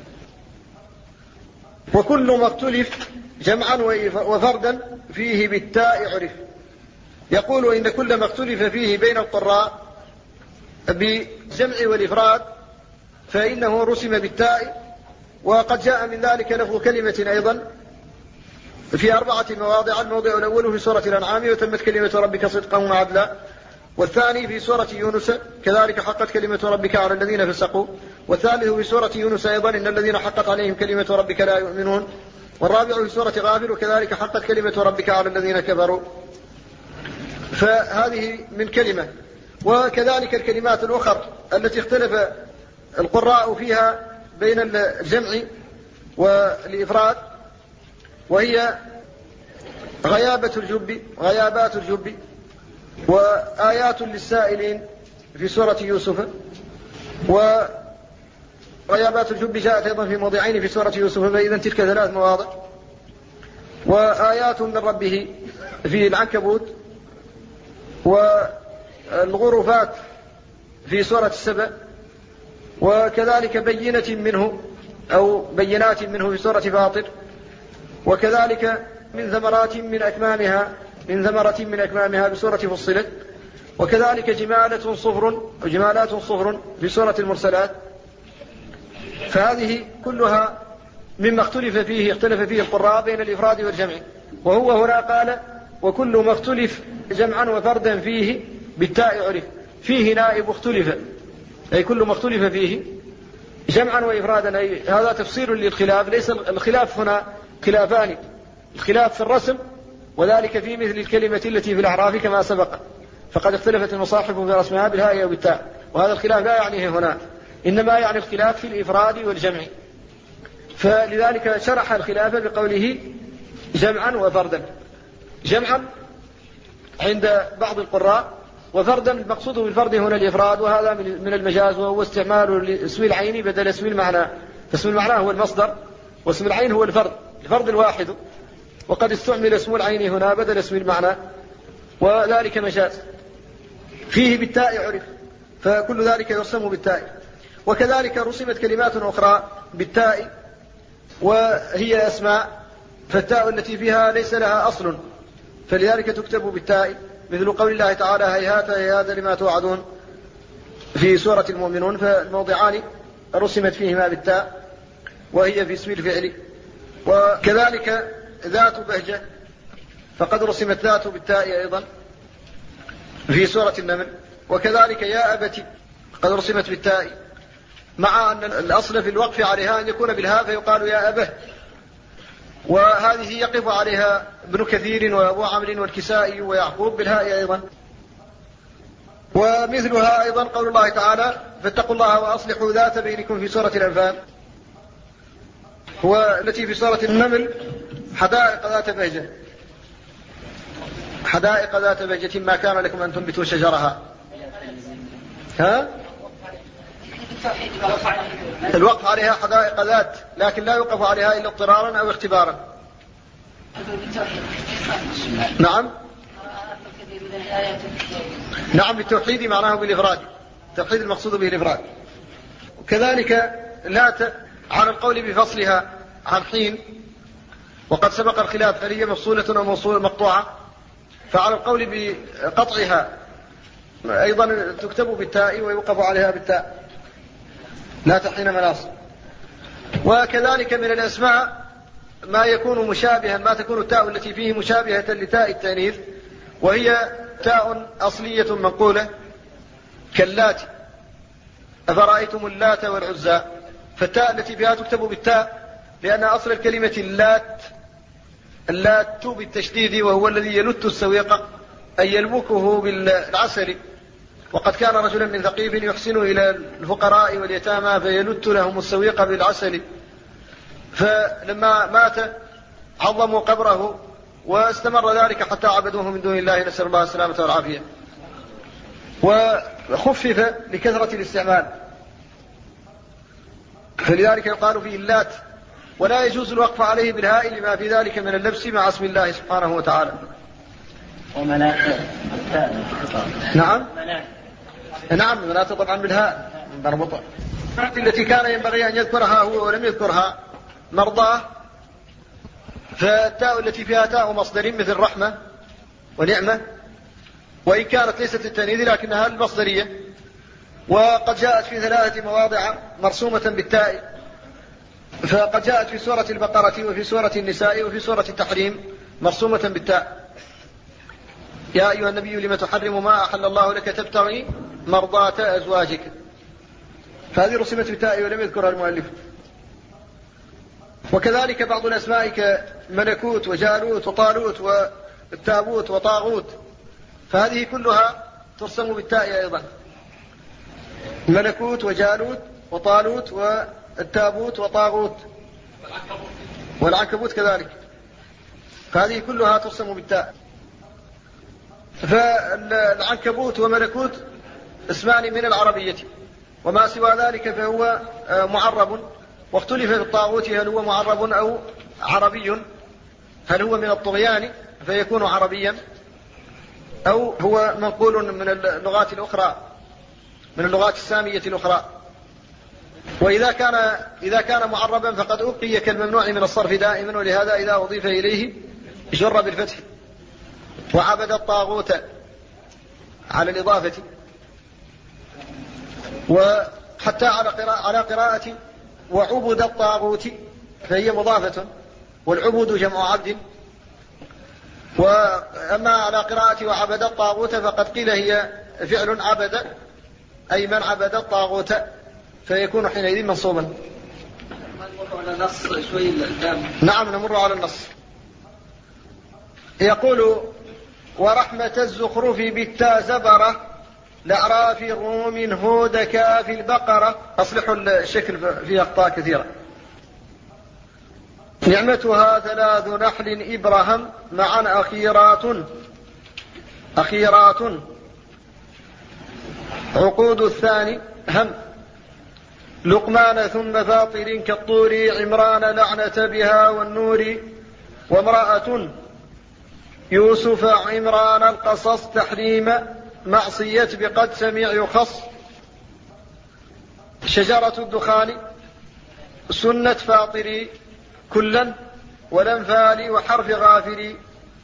S1: وكل ما اختلف جمعا وفردا فيه بالتاء عرف. يقول إن كل ما اختلف فيه بين القراء بالجمع والإفراد فإنه رسم بالتاء. وقد جاء من ذلك لفظ كلمة أيضا في أربعة مواضع، الموضع الأول في سورة الأنعام وتمت كلمة ربك صدقا وعدلا، والثاني في سورة يونس كذلك حقت كلمة ربك على الذين فسقوا، والثالث في سورة يونس أيضا إن الذين حقت عليهم كلمة ربك لا يؤمنون، والرابع في سورة غافر وكذلك حقت كلمة ربك على الذين كفروا. فهذه من كلمة. وكذلك الكلمات الأخرى التي اختلف القراء فيها بين الجمع والإفراد، وهي غيابة الجب غيابات الجب وآيات للسائلين في سورة يوسف. وغيابات الجب جاءت أيضا في موضعين في سورة يوسف، فإذا تلك ثلاث مواضع. وآيات من ربه في العنكبوت، والغرفات في سورة السبع، وكذلك بينة منه أو بينات منه في سورة فاطر، وكذلك من ثمرات من أكمامها من ثمرة من أكمامها بسورة فصلت، وكذلك جمالة صفر وجمالات صفر في سورة المرسلات. فهذه كلها مما اختلف فيه اختلف فيه القراء بين الإفراد والجمع. وهو هنا قال وكل ما اختلف جمعا وفردا فيه بالتاء عرف. فيه نائب اختلف، أي كل ما اختلف فيه جمعا وإفرادا، أي هذا تفسير للخلاف. ليس الخلاف هنا خلافان، الخلاف في الرسم، وذلك في مثل الكلمة التي في الأعراف كما سبق، فقد اختلفت المصاحف في رسمها بالهاء أو بالتاء، وهذا الخلاف لا يعنيه هنا، إنما يعني الخلاف في الإفراد والجمع. فلذلك شرح الخلاف بقوله جمعا وفردا. جمعا عند بعض القراء، وفردا المقصود بالفرد هنا الإفراد، وهذا من المجاز، وهو استعمال اسم العين بدل اسم المعنى. فاسم المعنى هو المصدر، واسم العين هو الفرد الفرد الواحد، وقد استعمل اسم العين هنا بدل اسم المعنى، وذلك مجاز. فيه بالتاء عرف، فكل ذلك يرسم بالتاء. وكذلك رسمت كلمات أخرى بالتاء وهي أسماء، فالتاء التي فيها ليس لها أصل، فلذلك تكتب بالتاء، مثل قول الله تعالى هيهات هيهات لما توعدون في سورة المؤمنون، فالموضعان رسمت فيهما بالتاء وهي في اسم الفعل. وكذلك ذات بهجة، فقد رسمت ذات بالتاء أيضا في سورة النمل. وكذلك يا أبت قد رسمت بالتاء، مع أن الأصل في الوقف عليها أن يكون بالهاء فيقال يا أبه، وهذه يقف عليها ابن كثير وأبو عمرو والكسائي ويعقوب بالهاء أيضا. ومثلها أيضا قول الله تعالى فاتقوا الله وأصلحوا ذات بينكم في سورة الأنفال، والتي في سورة النمل حدائق ذات بهجة حدائق ذات بهجة ما كان لكم أن تنبتوا شجرها. ها؟ الوقف عليها حدائق ذات، لكن لا يوقف عليها إلا اضطرارا أو اختبارا. نعم نعم بالتوحيد معناه بالإفراد، التوحيد المقصود به الإفراد. كذلك لا ت... على القول بفصلها عن حين، وقد سبق الخلاف هل هي مفصولة أو موصولة مقطوعة، فعلى القول بقطعها أيضا تكتب بالتاء ويوقف عليها بالتاء لا تحين مناص. وكذلك من الأسماء ما يكون مشابها، ما تكون التاء التي فيه مشابهة لتاء التأنيث، وهي تاء أصلية منقولة كاللات، أفرأيتم اللات والعزى، فالتاء التي فيها تكتب بالتاء لأن أصل الكلمة اللات اللات بالتشديد، وهو الذي يلت السويق أي يلوكه بالعسل. وقد كان رجلا من ثقيف يحسن إلى الفقراء واليتامى فيلت لهم السويق بالعسل، فلما مات عظموا قبره واستمر ذلك حتى عبدوه من دون الله، نسأل الله السلامة والعافية. وخفف لكثرة الاستعمال، فلذلك يقال فيه اللات، ولا يجوز الوقف عليه بالهاء لما في ذلك من اللبس مع اسم الله سبحانه وتعالى.
S2: ومناة
S1: نعم نعم مناة طبعا بالهاء مربوطة. التي كان ينبغي أن يذكرها هو ولم يذكرها مرضاه، فالتاء التي فيها تاء مصدر مثل رحمة ونعمة، وإن كانت ليست التأنيث لكنها المصدرية، وقد جاءت في ثلاثة مواضع مرسومة بالتاء، فقد جاءت في سورة البقرة وفي سورة النساء وفي سورة التحريم مرسومة بالتاء. يا أيها النبي لم تحرم ما أحل الله لك تبتغي مرضاة أزواجك، فهذه رسمت بالتاء ولم يذكرها المؤلف. وكذلك بعض الأسماء كملكوت وجالوت وطالوت والتابوت وطاغوت، فهذه كلها ترسم بالتاء أيضا، ملكوت وجالوت وطالوت والتابوت وطاغوت، والعنكبوت كذلك، فهذه كلها ترسم بالتاء. فالعنكبوت وملكوت اسمان من العربية، وما سوى ذلك فهو معرب. واختلف في الطاغوت هل هو معرب أو عربي، هل هو من الطغيان فيكون عربيا أو هو منقول من اللغات الأخرى، من اللغات السامية الأخرى. وإذا كان إذا كان معربا فقد أبقي كالممنوع من الصرف دائما، ولهذا إذا أضيف إليه جر بالفتح. وعبد الطاغوت على الإضافة، وحتى على قراءة, على قراءة وعبد الطاغوت فهي مضافة، والعبد جمع عبد. وأما على قراءة وعبد الطاغوت فقد قيل هي فعل عبد، أي من عبد الطاغوت، فيكون حينئذ منصوبا.
S2: نمر على النص شوي الكتاب.
S1: نعم نمر على النص. يقول ورحمة الزخرف بالتاء زبرة لأعراف الروم هود كاف البقرة. أصلحوا الشكل فيه أخطاء كثيرة. نعمتها ثلاث نحل إبرهم معا أخيرات أخيرات عقود الثاني هم لقمان ثم فاطر كالطور عمران لعنة بها والنور وامرأة يوسف عمران القصص تحريم معصية بقد سمع يخص. شجرة الدخان سنة فاطري كلا والأنفال وحرف غافري.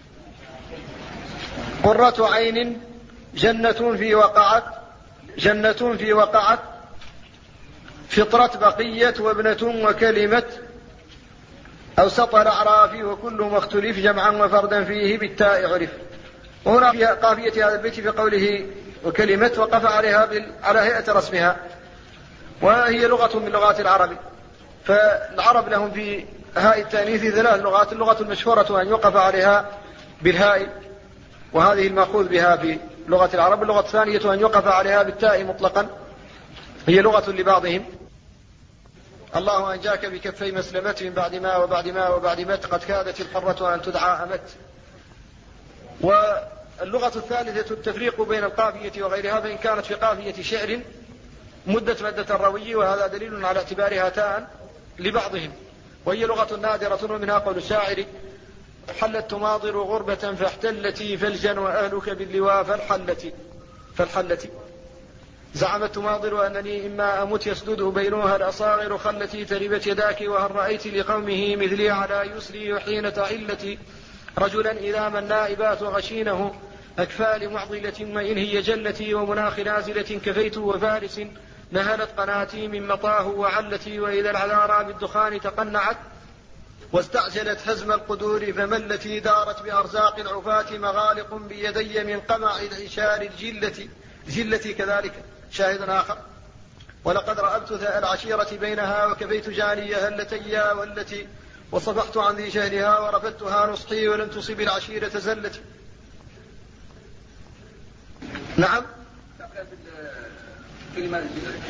S1: قرة عين جنة في وقعت جنة في وقعت فطرة بقية وابنة وكلمة أوسط الأعراف وكل ما اختلف جمعا وفردا فيه بالتاء عرف. وهنا في قافية هذا البيت في قوله وكلمة وقف عليها على هيئة رسمها، وهي لغة من لغات العرب. فالعرب لهم في هاء التأنيث ثلاث لغات. اللغة المشهورة أن يوقف عليها بالهاء، وهذه المأخوذ بها في لغة العرب. اللغة الثانية أن يوقف عليها بالتاء مطلقا، هي لغة لبعضهم. الله أنجاك بكفي مسلمة من بعد ما وبعد ما وبعد مت قد كادت الحرة أن تدعى أمت. واللغة الثالثة التفريق بين القافية وغيرها، فإن كانت في قافية شعر مدت مدة الروي، وهذا دليل على اعتبارها تاء لبعضهم، وهي لغة نادرة. ومنها قول الشاعر حلت تماضر غربة فاحتلتي فالجن وأهلك باللواء فالحلتي فالحلتي. زعمت تماضر أنني إما أمت يسدده بينها الأصاغر خلتي تربت يداك وهل رأيت لقومه مثلي على يسري وحين تعلتي. رجلا إذا ما النائبات غشينه أكفال معضلة وإن هي جلتي ومناخ نازلة كفيت وفارس نهلت قناتي من مطاه وعلتي. وإذا العذارى بالدخان تقنعت واستعجلت هزم القدور فملتي دارت بأرزاق العفاة مغالق بيدي من قمع العشار الجلة جلتي. كذلك شاهد آخر ولقد رأبت ذا العشيرة بينها وكفيت جانيها التي والتي وصفحت عن ذي شهرها ورفدتها نصحي ولم تصب العشيرة زلتي. نعم
S2: كلمة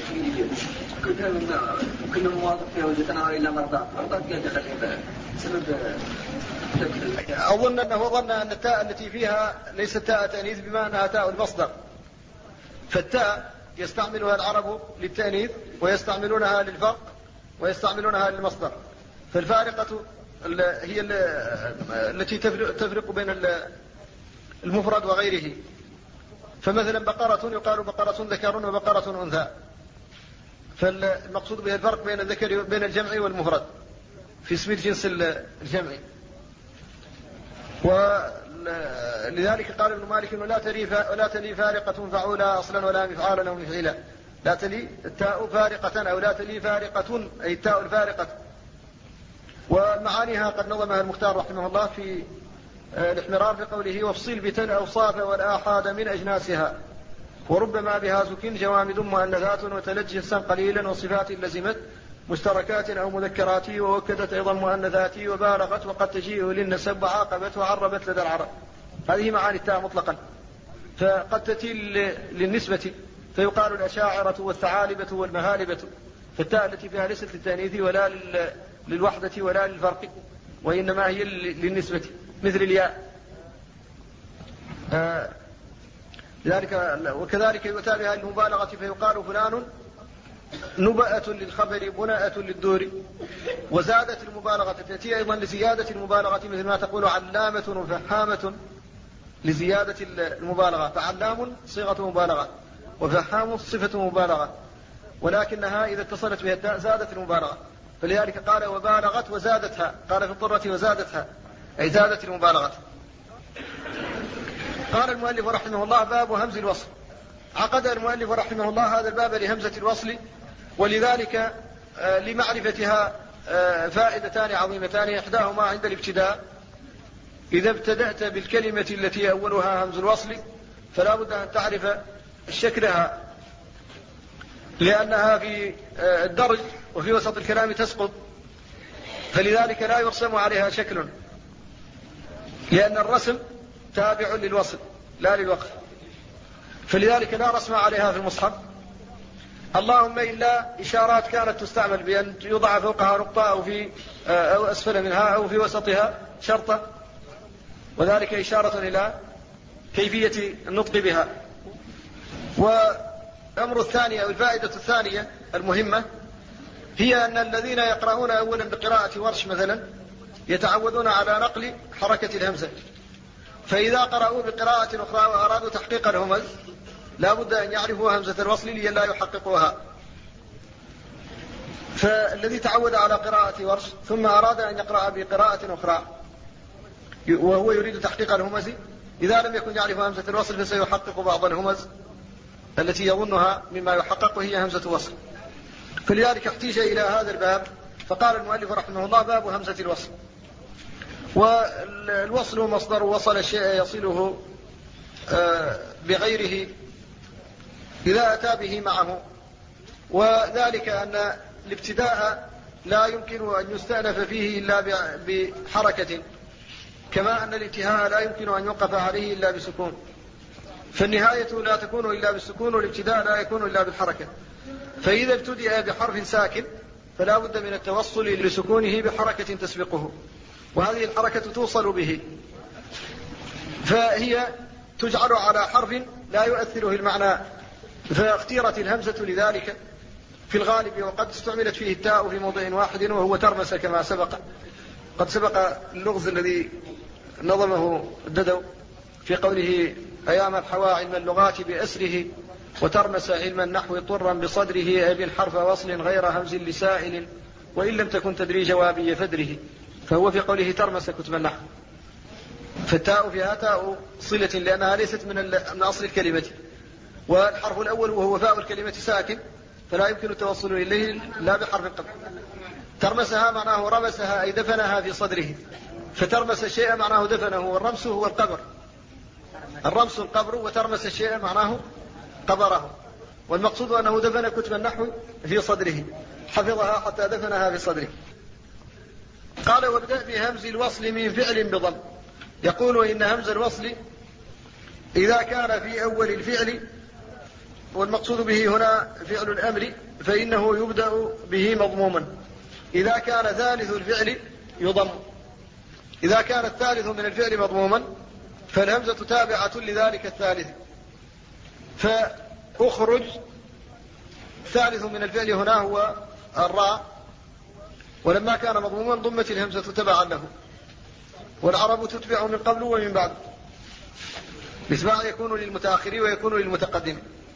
S2: كل مواضع فيها وجدنا إلا مرضى مرضى فيها دخل سبب.
S1: أظن أنه ظن أن التاء التي فيها ليست تاء تأنيث بما أنها تاء المصدر، فالتاء يستعملها العرب للتأنيث ويستعملونها للفرق ويستعملونها للمصدر. فالفارقة هي التي تفرق بين المفرد وغيره. فمثلا بقرة يقال بقرة ذكر وبقرة أنثى، فالمقصود بها الفرق بين الذكر بين الجمع والمفرد في اسم الجنس الجمعي. ولذلك قال ابن مالك ولا تلي ولا تلي فارقة فعولا أصلا ولا مفعالا أو مفعيلا. لا تلي التاء فارقة أو لا تلي فارقة أي التاء الفارقة. ومعانيها قد نظمها المختار رحمه الله في الاحمرار في قوله وافصل بتن أوصاف والآحاد من أجناسها وربما بها زكين جوامد مؤنثات وتلجسا قليلا وصفات لزمت مشتركات أو مذكرات ووكدت أيضا مؤنثات وبالغت وقد تجيء للنسب وعاقبت وعربت لدى العرب. هذه معاني التاء مطلقا. فقد تتي للنسبة فيقال الأشاعرة والثعالبة والمهالبة، فالتاء التي فيها ليست للتأنيث ولا للوحدة ولا للفرق، وإنما هي للنسبة مثل الياء. آه ذلك وكذلك يؤتى بها المبالغة فيقال فلان نبأة للخبر بناءة للدور. وزادت المبالغة تأتي أيضا لزيادة المبالغة مثل ما تقول علامة وفحامة لزيادة المبالغة، فعلام صيغة مبالغة وفحام صفة مبالغة، ولكنها إذا اتصلت بها التاء زادت المبالغة، فلذلك قال وبالغت وزادتها، قال في الضرة وزادتها أي زادت المبالغة. قال المؤلف رحمه الله باب همز الوصل. عقد المؤلف رحمه الله هذا الباب لهمزة الوصل، ولذلك لمعرفتها فائدتان عظيمتان، إحداهما عند الابتداء إذا ابتدأت بالكلمة التي أولها همز الوصل فلا بد أن تعرف شكلها، لأنها في الدرج وفي وسط الكلام تسقط، فلذلك لا يرسم عليها شكل، لأن الرسم تابع للوصل لا للوقف، فلذلك لا رسم عليها في المصحف، اللهم إلا إشارات كانت تستعمل بأن يوضع فوقها نقطة أو في أو أسفل منها أو في وسطها شرطة، وذلك إشارة إلى كيفية النطق بها. والأمر الثاني أو الفائدة الثانية المهمة هي أن الذين يقرؤون أولا بقراءة ورش مثلا يتعودون على نقل حركة الهمزة، فإذا قرأوا بقراءة أخرى وأرادوا تحقيق الهمز لا بد أن يعرفوا همزة الوصل لئلا يحققوها. فالذي تعود على قراءة ورش ثم أراد أن يقرأ بقراءة أخرى وهو يريد تحقيق الهمز، إذا لم يكن يعرف همزة الوصل فسيحقق بعض الهمز التي يظنها مما يحقق هي همزة وصل، فلذلك احتيج إلى هذا الباب، فقال المؤلف رحمه الله باب همزة الوصل. والوصل مصدر وصل الشيء يصله بغيره إذا أتى به معه، وذلك أن الابتداء لا يمكن أن يستأنف فيه إلا بحركة، كما أن الانتهاء لا يمكن أن يوقف عليه إلا بسكون، فالنهاية لا تكون إلا بالسكون والابتداء لا يكون إلا بالحركة، فإذا ابتدأ بحرف ساكن فلا بد من التوصل لسكونه بحركة تسبقه، وهذه الحركة توصل به، فهي تجعل على حرف لا يؤثره المعنى، فاختيرت الهمزة لذلك في الغالب، وقد استعملت فيه التاء في موضع واحد وهو ترمس كما سبق. قد سبق اللغز الذي نظمه الددو في قوله أيام الحوا علم اللغات بأسره وترمس علم النحو طرا بصدره أبي الحرف وصل غير همز لسائل وإن لم تكن تدري جوابي فدره، فهو في قوله ترمس كتب النحو، فالتاء فيها تاء صلة لأنها ليست من أصل الكلمة، والحرف الأول وهو فاء الكلمة ساكن فلا يمكن التوصل إليه لا بحرف قبل. ترمسها معناه رمسها أي دفنها في صدره، فترمس الشيء معناه دفنه، والرمس هو القبر، الرمس القبر، وترمس الشيء معناه قبره، والمقصود أنه دفن كتب النحو في صدره، حفظها حتى دفنها في صدره. قال وابدأ بهمز الوصل من فعل بضم. يقول إن همز الوصل إذا كان في أول الفعل، والمقصود به هنا فعل الأمر، فإنه يبدأ به مضموما، إذا كان ثالث الفعل يضم، إذا كان الثالث من الفعل مضموما فالهمزة تابعة لذلك الثالث، فأخرج ثالث من الفعل هنا هو الراء، ولما كان مضموما ضمت الهمزة تبعا له، والعرب تتبع من قبل ومن بعد، الإتباع يكون للمتأخر ويكون للمتقدم،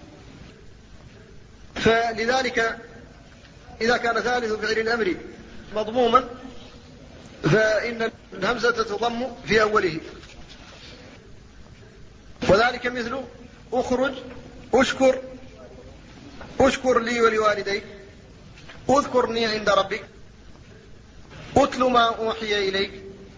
S1: فلذلك إذا كان ثالث فعل الأمر مضموما فإن الهمزة تضم في أوله، وذلك مثل أخرج، أشكر، أشكر لي ولوالديك، أذكرني عند ربك، أتل ما أوحي إليك،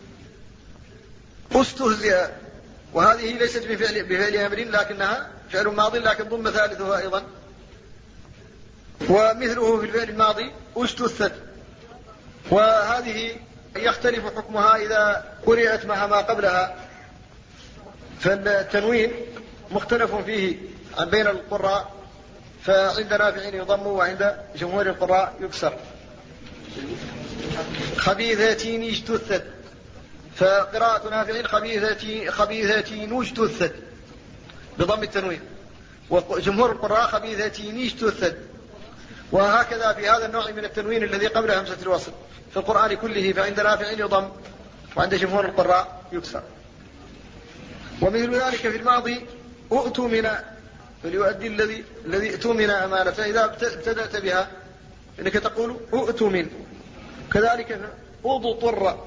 S1: أستهزئ، وهذه ليست بفعل, بفعل أمر لكنها فعل ماضي لكن ضم ثالثها أيضا. ومثله في الفعل الماضي أستثت، وهذه يختلف حكمها إذا قرأت مع ما قبلها، فالتنوين مختلف فيه عن بين القراء، فعند نافع يضم وعند جمهور القراء يكسر. خبيثتين اجتثت، فقراءة نافع خبيثتين خبيثتين اجتثت بضم التنوين، وجمهور القراء خبيثتين اجتثت. وهكذا في هذا النوع من التنوين الذي قبل همزة الوصل في القرآن كله، فعند نافع يضم وعند جمهور القراء يكسر. ومثل ذلك في الماضي أؤتوا من، فليؤدي الذي الذي ائتوا من أمانة، فإذا ابتدأت بها إنك تقول أؤتوا من. كذلك أضطر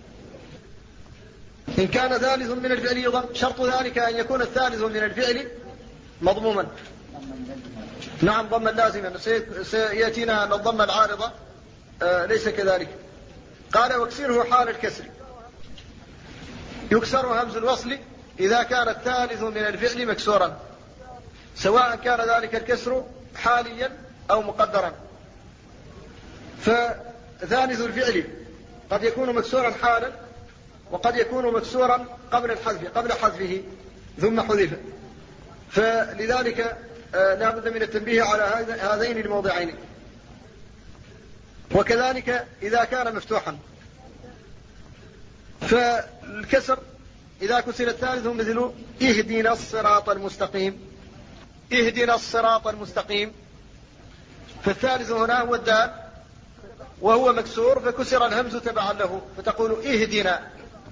S1: إن كان ثالث من الفعل يضم، شرط ذلك أن يكون الثالث من الفعل مضموما. نعم ضما لازما، سيأتينا أن الضم العارضة آه ليس كذلك. قال واكسره حال الكسر، يكسر همز الوصل إذا كان الثالث من الفعل مكسورا، سواء كان ذلك الكسر حاليا أو مقدرا. فثالث الفعل قد يكون مكسورا حالا، وقد يكون مكسورا قبل الحذف قبل حذفه ثم حذف، فلذلك لا بد من التنبيه على هذين الموضعين. وكذلك إذا كان مفتوحا، فالكسر إذا كسر الثالث مثل اهدنا الصراط المستقيم، اهدنا الصراط المستقيم، فالثالث هنا هو الدال وهو مكسور، فكسر الهمز تبعا له فتقول اهدنا.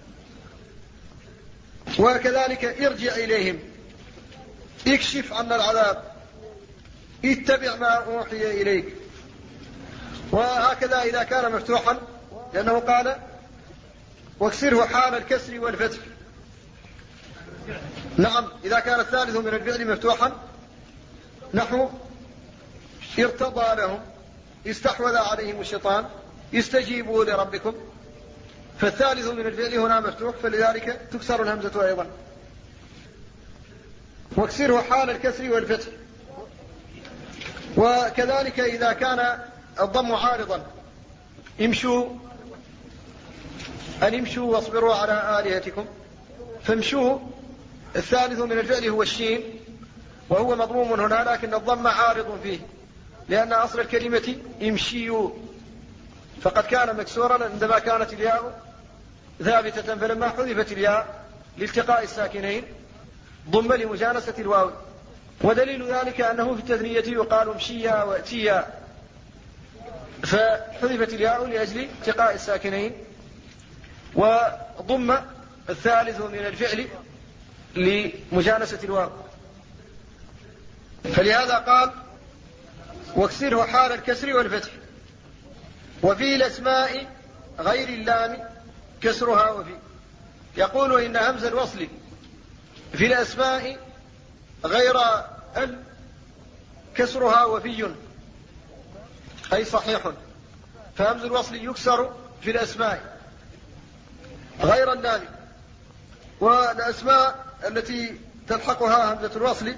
S1: وكذلك ارجع إليهم، اكشف عنا العذاب، اتبع ما أوحي إليك. وهكذا إذا كان مفتوحا، لأنه قال واكسره حال الكسر والفتح. نعم إذا كان الثالث من الفعل مفتوحا، نحو ارتضى لهم، استحوذ عليهم الشيطان، استجيبوا لربكم، فالثالث من الفعل هنا مفتوح، فلذلك تكسر الهمزة أيضا. واكسره حال الكسر والفتح. وكذلك إذا كان الضم عارضا، امشوا أن امشوا واصبروا على آلهتكم، فامشوا الثالث من الفعل هو الشين، وهو مضموم هنا، لكن الضم عارض فيه لأن أصل الكلمة امشيوا، فقد كان مكسورا عندما كانت الياء ثابتة، فلما حذفت الياء لالتقاء الساكنين ضم لمجانسة الواو. ودليل ذلك أنه في التثنية يقال امشيا واتيا، فحذفت الياء لأجل التقاء الساكنين، وضم الثالث من الفعل لمجانسة الواو، فلهذا قال واكسره حال الكسر والفتح. وفي الأسماء غير اللام كسرها وفي، يقول إن همز الوصل في الأسماء غير ال كسرها وفي، أي صحيح، فهمز الوصل يكسر في الأسماء غير اللام. والأسماء التي تلحقها همزة الوصل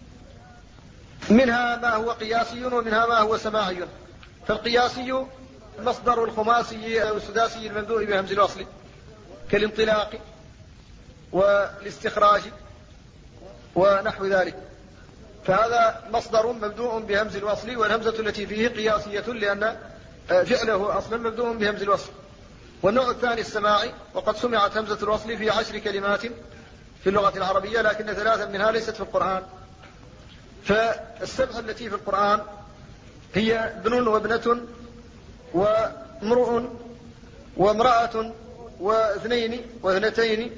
S1: منها ما هو قياسي ومنها ما هو سماعي. فالقياسي مصدر الخماسي أو السداسي الممدوح بهمز الوصل كالانطلاق والاستخراج ونحو ذلك، فهذا مصدر مبدوء بهمز الوصل، والهمزة التي فيه قياسية لأن فعله أصلا مبدوء بهمز الوصل. والنوع الثاني السماعي، وقد سمعت همزة الوصل في عشر كلمات في اللغة العربية، لكن ثلاثا منها ليست في القرآن. فالسبع التي في القرآن هي ابن وابنة وامرؤ وامرأة واثنين واثنتين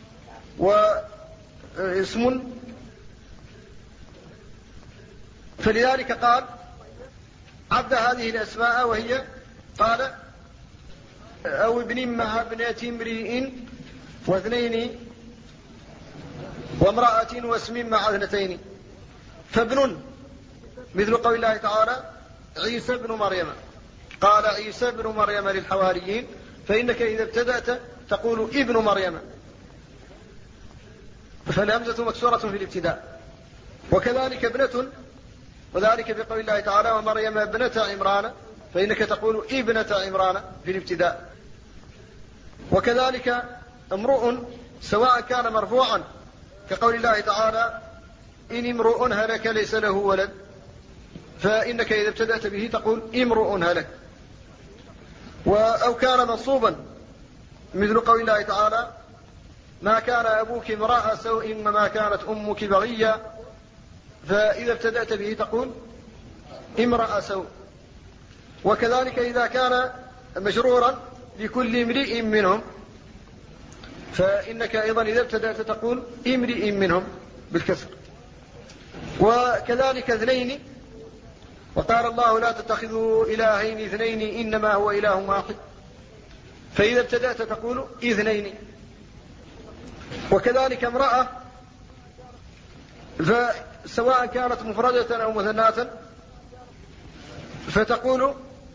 S1: واسم. فلذلك قال عد هذه الأسماء، وهي قال أو ابن مع ابنة امرئ واثنين وامرأة واسم مع اثنتين. فابن مثل قول الله تعالى عيسى ابن مريم، قال عيسى ابن مريم للحواريين، فإنك إذا ابتدأت تقول ابن مريم، فالهمزة مكسورة في الابتداء. وكذلك ابنة، وذلك بقول الله تعالى ومريم ابنة عمران، فإنك تقول ابنة عمران في الابتداء. وكذلك امرؤ سواء كان مرفوعا كقول الله تعالى إن امرؤ هلك ليس له ولد، فإنك إذا ابتدأت به تقول امرؤ هلك. أو كان منصوبا مثل قول الله تعالى ما كان أبوك امرأ سوء وما كانت أمك بغيا، فإذا ابتدأت به تقول امرأ سوء. وكذلك إذا كان مجرورا لكل امرئ منهم، فإنك أيضا إذا ابتدأت تقول امرئ منهم بالكسر. وكذلك اثنين، وقال الله لا تتخذوا إلهين اثنين إنما هو إله واحد، فإذا ابتدأت تقول اثنين. وكذلك امرأة، فسواء كانت مفردة أو مثناة فتقول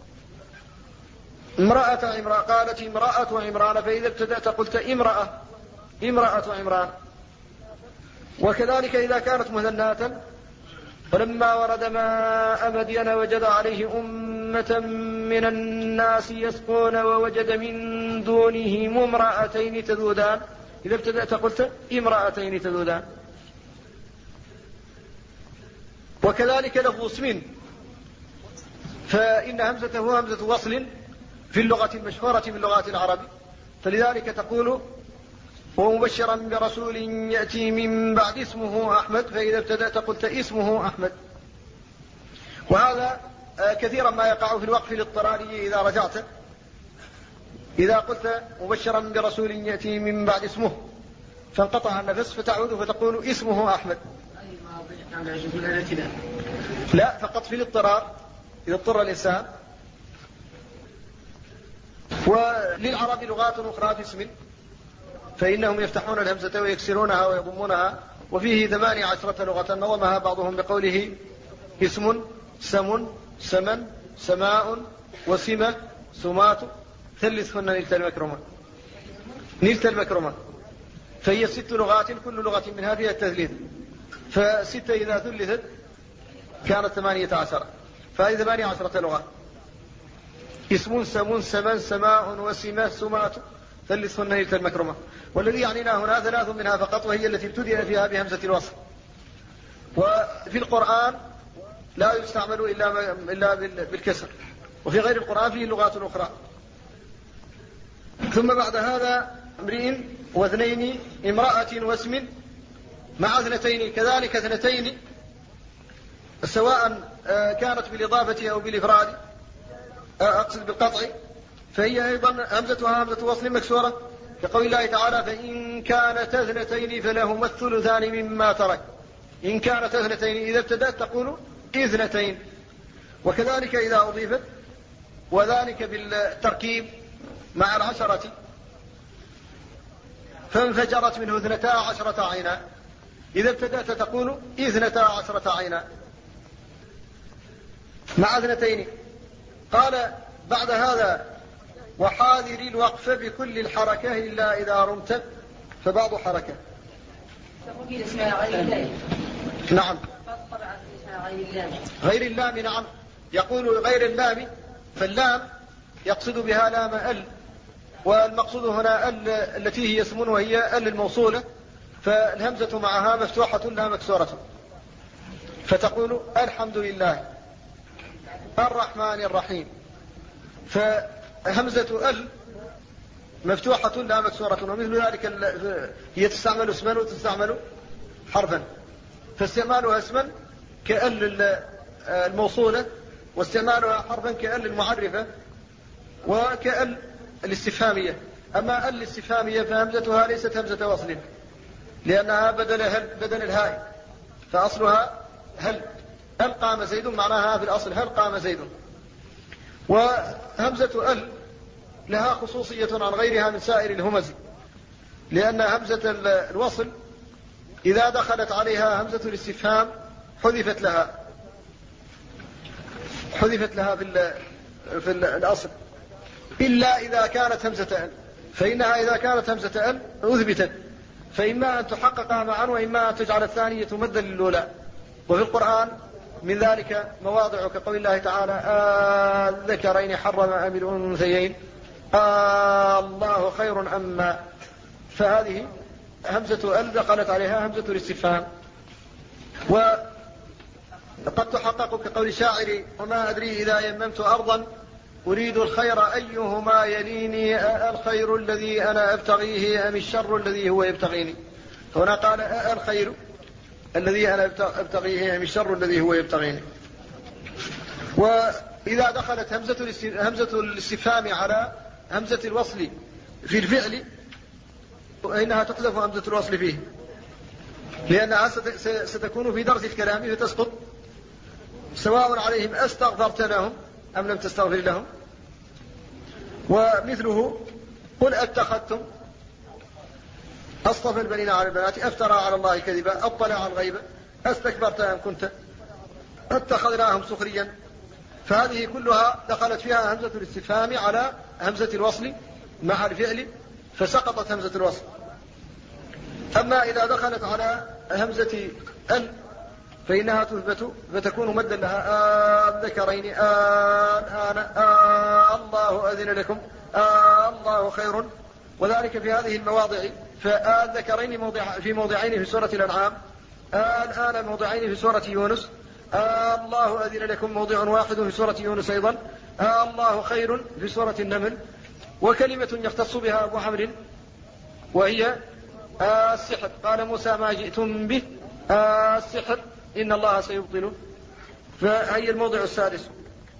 S1: امرأة عمران، قالت امرأة عمران، فإذا ابتدأت قلت امرأة امرأة عمران. وكذلك إذا كانت مثناة فلما ورد ماء مدين وجد عليه أمة من الناس يسقون ووجد من دونهم امرأتين تذودان، إذا ابتدأت قلت امرأتين تذودان. وكذلك لفظ اسم، فإن همزته همزة وصل في اللغة المشهورة من لغات العرب، فلذلك تقول ومبشرا برسول يأتي من بعد اسمه أحمد، فإذا ابتدأت قلت اسمه أحمد. وهذا كثيرا ما يقع في الوقف الاضطراري إذا رجعت، إذا قلت مبشرا برسول يأتي من بعد اسمه فانقطع النفس فتعود فتقول اسمه أحمد. لا، فقط في الاضطرار إذا اضطر الإنسان. وللعرب لغات أخرى في اسم، فإنهم يفتحون الهمزة ويكسرونها ويضمونها، وفيه ثمانية عشرة لغة نظمها بعضهم بقوله اسم سم سمن سماء وسمة سمات ثلثهن نلت المكرمة نلت المكرمة فهي ست لغات كل لغة منها فيها التثليث، فستة إذا ثلثت كانت ثمانية عشر، فهذه ثمانية عشرة لغة. اسم سم سمن سماء وسمة سمات ثلثهن نلت المكرمة. والذي يعنينا هنا ثلاث منها فقط، وهي التي ابتدأ فيها بهمزة الوصل. وفي القرآن لا يستعمل إلا إلا بالكسر، وفي غير القرآن فيه لغات أخرى. ثم بعد هذا امرئ واثنين امرأة واسم مع اثنتين، كذلك اثنتين سواء كانت بالإضافة أو بالإفراد، أقصد بالقطع، فهي أيضا همزتها همزة وصل مكسورة، كقول الله تعالى فإن كانت اثنتين فلهما الثلثان مما ترك. إن كانت اثنتين إذا ابتدأت تقول اثنتين. وكذلك إذا أضيفت، وذلك بالتركيب مع العشرة، فانفجرت منه اثنتا عشرة عينا، إذا ابتدأت تقول اثنتا عشرة عينا مع اثنتين. قال بعد هذا وحاذر الوقف بكل الحركة إلا إذا رمت فبعض حركة. نعم غير اللام، نعم يقول غير اللام، فاللام يقصد بها لام ال، والمقصود هنا ال التي هي اسم وهي ال الموصولة، فالهمزة معها مفتوحة لا مكسورة، فتقول الحمد لله الرحمن الرحيم، فهمزة ال مفتوحة لا مكسورة. ومثل ذلك هي تستعمل اسما وتستعمل حرفا، فاستعمالها اسما كأل الموصولة، واستعمالها حرفا كأل المعرفة وكأل الاستفهامية. أما ال الاستفهامية فهمزتها ليست همزة وصل، لأنها بدل هل بدل الهاء، فأصلها هل هل قام زيد، معناها في الأصل هل قام زيد. وهمزة ال لها خصوصية عن غيرها من سائر الهمز، لأن همزة الوصل إذا دخلت عليها همزة الاستفهام حذفت لها حذفت لها في, في الأصل، إلا إذا كانت همزة ال، فإنها إذا كانت همزة ال أثبتت، فإما أن تحقق معا وإما أن تجعل الثانية مدا للأولى. وفي القرآن من ذلك مواضع كقول الله تعالى الذكرين حرم أم الأنثيين الله خير أما، فهذه همزة ال دخلت عليها همزة الاستفهام. وقد تحقق كقول الشاعر وما أدري إذا يممت أرضا أريد الخير أيهما يليني، الخير الذي أنا أبتغيه أم الشر الذي هو يبتغيني؟ هنا قال الخير الذي أنا أبتغيه أم الشر الذي هو يبتغيني. وإذا دخلت همزة الاستفهام على همزة الوصل في الفعل فإنها تحذف همزة الوصل فيه، لأنها ستكون في درس الكلام فتسقط، سواء عليهم أستغفرت لهم أم لم تستغفر لهم. ومثله قل أتخذتم، أصطفى البنين على البنات، أفترى على الله كذبا، أطلع على الغيب، أستكبرت أم كنت، اتخذناهم سخريا. فهذه كلها دخلت فيها همزة الاستفهام على همزة الوصل مع الفعل فسقطت همزة الوصل. أما إذا دخلت على همزة ال فإنها تثبت فتكون مدا لها الذكرين، الآن الله أذن لكم، الله خير. وذلك في هذه المواضع، فالذكرين موضع في موضعين في سورة الأنعام، الآن موضعين في سورة يونس، الله أذن لكم موضع واحد في سورة يونس أيضا، الله خير في سورة النمل. وكلمة يختص بها أبو عمرو وهي السحر، قال موسى ما جئتم به السحر إن الله سيبطله. فهي الموضع السادس.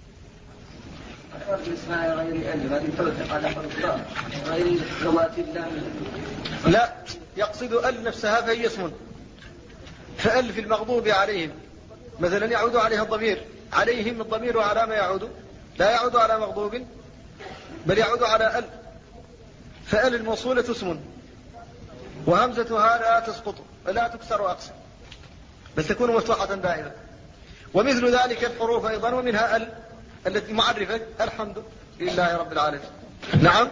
S1: لا، يقصد ال نفسها فهي اسم، فال في المغضوب عليهم مثلا يعود عليها الضمير، عليهم الضمير على ما يعود، لا يعود على مغضوب بل يعود على ال، فال الموصولة اسم وهمزتها لا تسقط لا تكسر أقصى بل تكون مفتوحة دائما. ومثل ذلك الحروف أيضا، ومنها ال التي معرفة الحمد لله رب العالمين. نعم،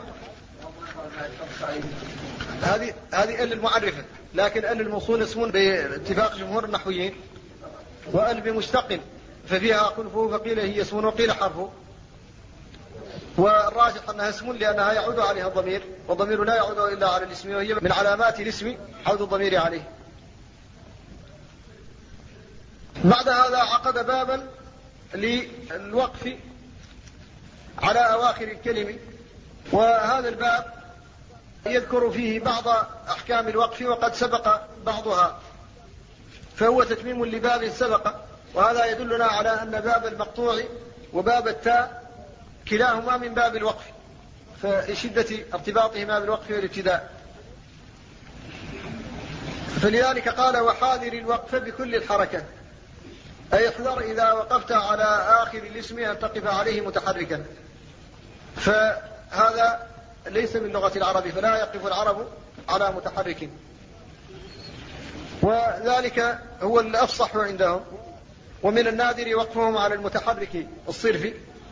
S1: هذه هذه ال المعرفة، لكن ال الموصول اسم باتفاق جمهور النحويين، وال بمشتق ففيها خلفه فقيل هي اسم وقيل حرفه، والراجح أنها اسم لأنها يعود عليها الضمير، والضمير لا يعود إلا على الاسم، وهي من علامات الاسم عود الضمير عليه. بعد هذا عقد بابا للوقف على أواخر الكلم، وهذا الباب يذكر فيه بعض أحكام الوقف وقد سبق بعضها، فهو تتميم لباب سبق. وهذا يدلنا على أن باب المقطوع وباب التاء كلاهما من باب الوقف، فلشدة ارتباطهما بالوقف والابتداء. فلذلك قال وحاذر الوقف بكل الحركة، أي احذر إذا وقفت على آخر الاسم أن تقف عليه متحركا، فهذا ليس من لغة العرب، فلا يقف العرب على متحرك، وذلك هو الأفصح عندهم. ومن النادر وقفهم على المتحرك الصرفي،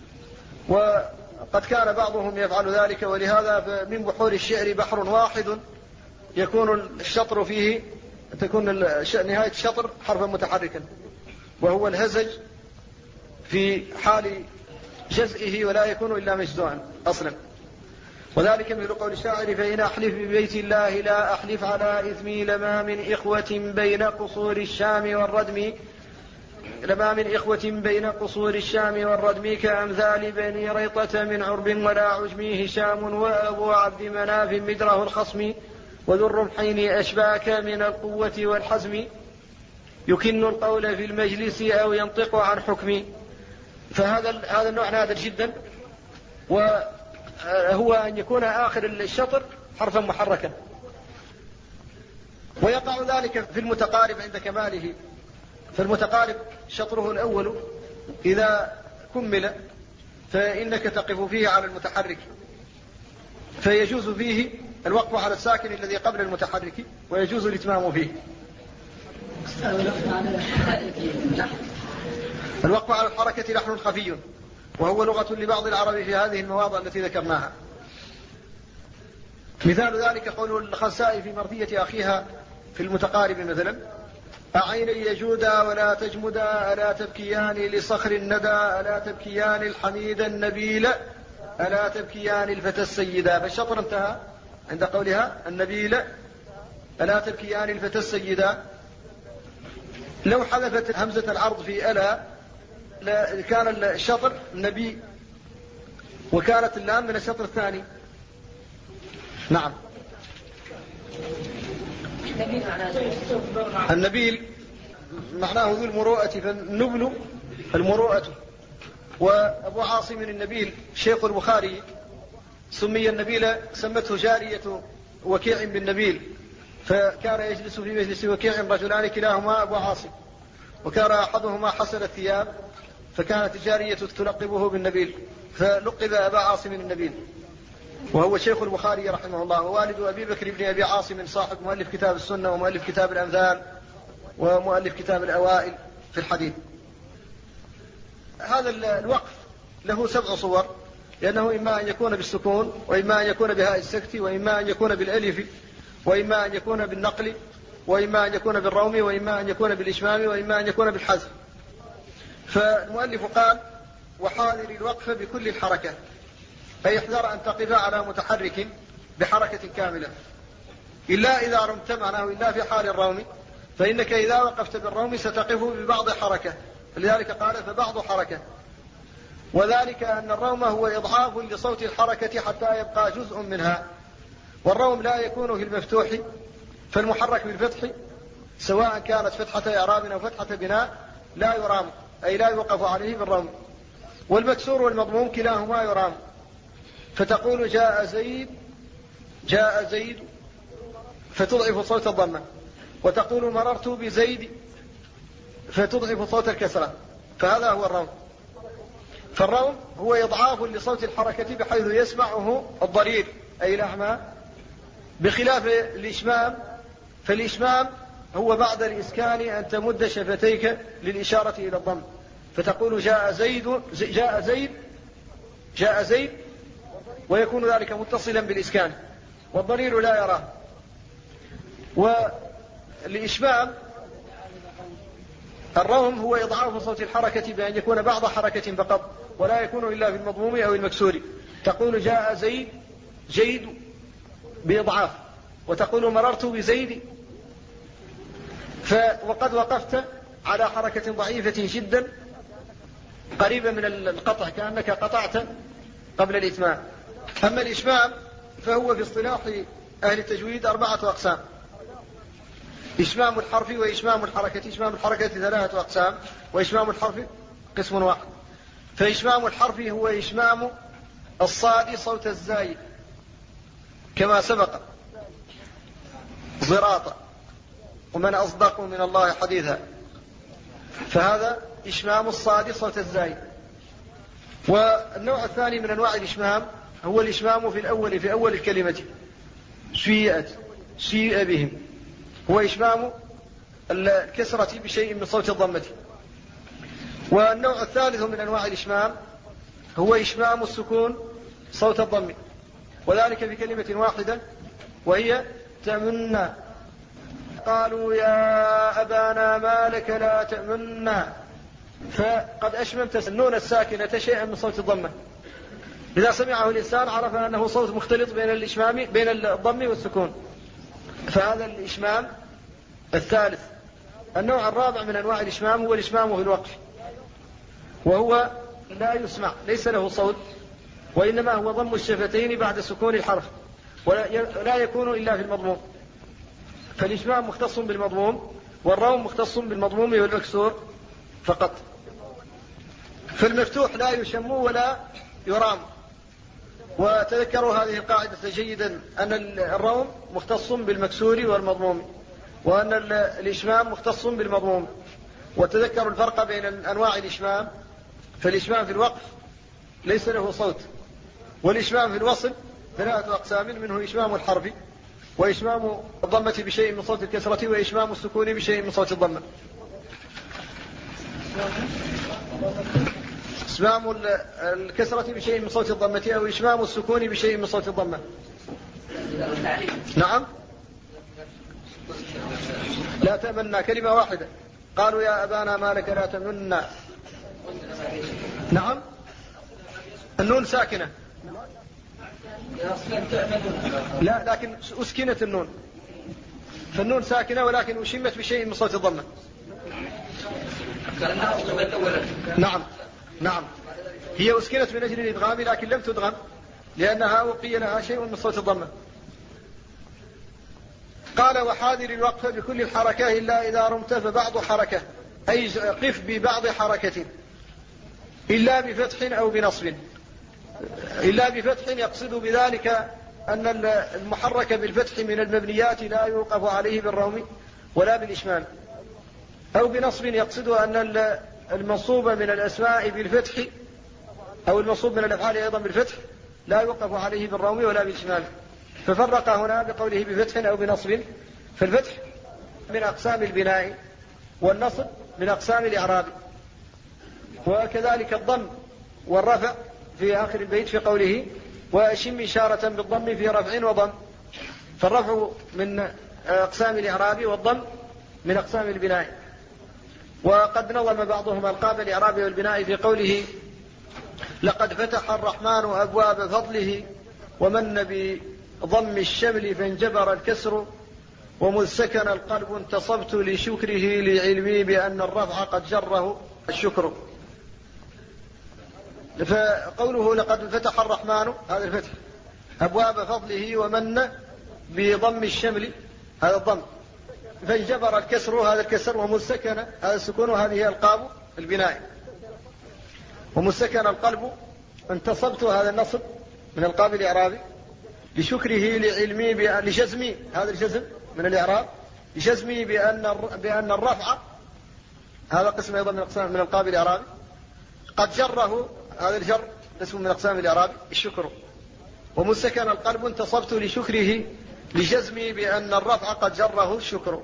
S1: وقد كان بعضهم يفعل ذلك. ولهذا من بحور الشعر بحر واحد يكون الشطر فيه تكون نهاية الشطر حرفا متحركا، وهو الهزج في حال جزئه ولا يكون إلا مجزوعا أصلا. وذلك مثل قول الشاعر فإن أحلف ببيت الله لا أحلف على إثمي لما من إخوة بين قصور الشام والردم، لما من إخوة بين قصور الشام والردم كأمثال بني ريطة من عرب ولا عجمي هشام وأبو عبد مناف مدره الخصم وذو الرمحين أشباك من القوة والحزم يكن القول في المجلس أو ينطق عن حكم. فهذا هذا النوع نادر جدا، وهو أن يكون آخر الشطر حرفا محركا، ويقع ذلك في المتقارب عند كماله. فالمتقارب شطره الأول إذا كمل فإنك تقف فيه على المتحرك، فيجوز فيه الوقف على الساكن الذي قبل المتحرك، ويجوز الإتمام فيه. الوقف على الحركة لحن خفي، وهو لغة لبعض العرب في هذه المواضع التي ذكرناها. مثال ذلك قول الخنساء في مرثية أخيها في المتقارب مثلا أعيني يجودا ولا تجمدا ألا تبكيان لصخر الندى ألا تبكيان الحميد النبيل ألا تبكيان الفتى السيدا. فالشطر انتهى عند قولها النبيل ألا تبكيان الفتى السيدا. لو حذفت همزة العرض في ألا كان الشطر نبي وكانت اللام من الشطر الثاني. نعم. النبيل معناه ذو المروءة، فالنبل المروءة. وأبو عاصم النبيل شيخ البخاري سمي النبيل، سمته جارية وكيع بالنبيل، فكان يجلس في مجلس وكيع رجلان كلاهما أبو عاصم، وكان أحدهما حسن الثياب، فكانت الجارية تلقبه بالنبيل، فلقب أبا عاصم النبيل، وهو شيخ البخاري رحمه الله، ووالد أبي بكر بن أبي عاصم صاحب مؤلف كتاب السنة ومؤلف كتاب الأمثال ومؤلف كتاب الأوائل في الحديث. هذا الوقف له سبع صور، لأنه إما أن يكون بالسكون، وإما أن يكون بهاء السكت، وإما أن يكون بالألف، وإما أن يكون بالنقل، وإما أن يكون بالروم، وإما أن يكون بالإشمام، وإما أن يكون بالحذف. فالمؤلف قال: وحاذر الوقف بكل الحركة، أي احذر أن تقف على متحرك بحركة كاملة، إلا إذا رمت، معناه إلا في حال الروم، فإنك إذا وقفت بالروم ستقف ببعض حركة، لذلك قال فبعض حركة، وذلك أن الروم هو إضعاف لصوت الحركة حتى يبقى جزء منها، والروم لا يكون في المفتوح، فالمحرك بالفتح سواء كانت فتحة إعراب أو فتحة بناء لا يرام، أي لا يوقف عليه بالروم، والمكسور والمضموم كلاهما يرام، فتقول جاء زيد، جاء زيد، فتضعف صوت الضمة، وتقول مررت بزيد، فتضعف صوت الكسرة، فهذا هو الروم. فالروم هو إضعاف لصوت الحركة بحيث يسمعه الضرير أي الأعمى، بخلاف الإشمام، فالإشمام هو بعد الإسكان أن تمد شفتيك للإشارة إلى الضم، فتقول جاء زيد، جاء زيد، جاء زيد، ويكون ذلك متصلا بالإسكان، والضرير لا يراه. والإشمام الروم هو إضعاف صوت الحركة بأن يكون بعض حركة فقط، ولا يكون إلا في المضموم أو المكسور، تقول جاء زيد، جيد بإضعاف، وتقول مررت بزيد، وقد وقفت على حركة ضعيفة جدا قريبة من القطع، كأنك قطعت قبل الإتمام. أما الإشمام فهو في اصطلاح أهل التجويد أربعة أقسام: إشمام الحرف، وإشمام الحركة، إشمام الحركة ثلاثة أقسام، وإشمام الحرف قسم واحد. فإشمام الحرف هو إشمام الصاد صوت الزاي كما سبق، ضراطا، ومن أصدق من الله حديثا، فهذا إشمام الصاد صوت الزاي. والنوع الثاني من أنواع الإشمام هو الإشمام في الأول، في أول الكلمة، سيئت، سيئ بهم، هو إشمام الكسرة بشيء من صوت الضمة. والنوع الثالث من أنواع الإشمام هو إشمام السكون صوت الضم، وذلك في كلمة واحدة وهي تأمنا، قالوا يا أبانا ما لك لا تأمنا، فقد أشممت النون الساكنة شيئا من صوت الضمة، إذا سمعه الإنسان عرف أنه صوت مختلط بين الإشمام بين الضم والسكون، فهذا الإشمام الثالث. النوع الرابع من أنواع الإشمام هو الإشمام في الوقف، وهو لا يسمع، ليس له صوت، وإنما هو ضم الشفتين بعد سكون الحرف، ولا يكون إلا في المضموم، فالإشمام مختص بالمضموم، والروم مختص بالمضموم والمكسور فقط. فالمفتوح لا يشم ولا يرام. وتذكروا هذه القاعدة جيدا، أن الروم مختص بالمكسور والمضموم، وأن الإشمام مختص بالمضموم. وتذكروا الفرق بين أنواع الإشمام، فالإشمام في الوقف ليس له صوت، والإشمام في الوصل ثلاثة أقسام، منه إشمام الحرف، وإشمام الضمة بشيء من صوت الكسرة، وإشمام السكون بشيء من صوت الضمة. إشمام الكسرة بشيء من صوت الضمة، أو إشمام السكون بشيء من صوت الضمة. نعم، لا تأمنا كلمة واحدة، قالوا يا أبانا ما لك لا تأمنا. نعم، النون ساكنة، لا لكن أسكنت النون، فالنون ساكنة ولكن أشمت بشيء من صوت الضمة. نعم نعم. هي أسكنت من أجل الإدغام لكن لم تدغم لأنها وقي لها شيء من صوت الضمة. قال وحاذر الوقف بكل الحركة إلا إذا رمت فبعض حركة، أي قف ببعض حركة إلا بفتح أو بنصب. إلا بفتح يقصد بذلك أن المحرك بالفتح من المبنيات لا يوقف عليه بالروم ولا بالإشمام، أو بنصب يقصد أن المنصوب من الأسماء بالفتح أو المنصوب من الأفعال أيضا بالفتح لا يوقف عليه بالروم ولا بالإشمام. ففرق هنا بقوله بفتح أو بنصب. فالفتح من أقسام البناء والنصب من أقسام الإعراب، وكذلك الضم والرفع في آخر البيت في قوله وأشم إشارة بالضم في رفع وضم. فالرفع من أقسام الإعراب والضم من أقسام البناء. وقد نظم بعضهم ألقاب الإعراب والبناء في قوله لقد فتح الرحمن أبواب فضله ومن بضم الشمل فانجبر الكسر ومذ سكن القلب انتصبت لشكره لعلمي بأن الرفع قد جره الشكر. فقوله لقد فتح الرحمن هذا الفتح أبواب فضله ومن بضم الشمل هذا الضم فانجبر الكسر هذا الكسر ومذ سكن هذا السكون هذه ألقاب البناء. ومذ سكن القلب انتصبت هذا النصب من ألقاب الإعراب لشكره لعلمي بأن لجزمي هذا الجزم من الإعراب لجزمي بأن بأن الرفع هذا قسم أيضا من أقسام من ألقاب الإعراب قد جره هذا الجر قسم من أقسام الإعراب الشكر. ومذ سكن القلب انتصبت لشكره لجزمي بأن الرفع قد جره الشكر.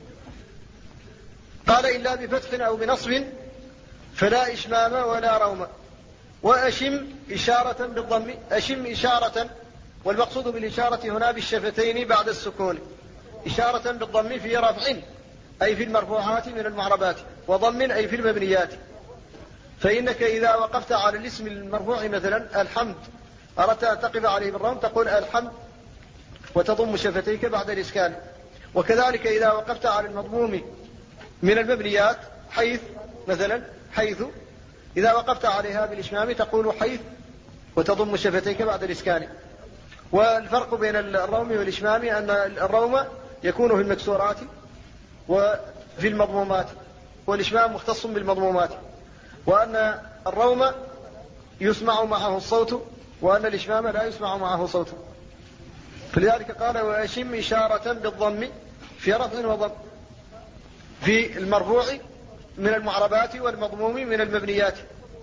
S1: قال إلا بفتح أو بنصب فلا إشمام ولا روم. وأشم إشارة بالضم أشم إشارة والمقصود بالإشارة هنا بالشفتين بعد السكون إشارة بالضم في رفع أي في المرفوعات من المعربات وضم أي في المبنيات. فإنك إذا وقفت على الاسم المرفوع مثلا الحمد أردت أن تقف عليه بالروم تقول الحمد وتضم شفتيك بعد الإسكان. وكذلك إذا وقفت على المضموم من المبنيات حيث مثلا حيث إذا وقفت عليها بالإشمام تقول حيث وتضم شفتيك بعد الإسكان. والفرق بين الروم والإشمام أن الروم يكون في المكسورات وفي المضمومات والإشمام مختص بالمضمومات، وأن الروم يسمع معه الصوت وأن الإشمام لا يسمع معه صوت. فلذلك قال وأشم إشارة بالضم في رفع وضم في المرفوع من المعربات والمضموم من المبنيات.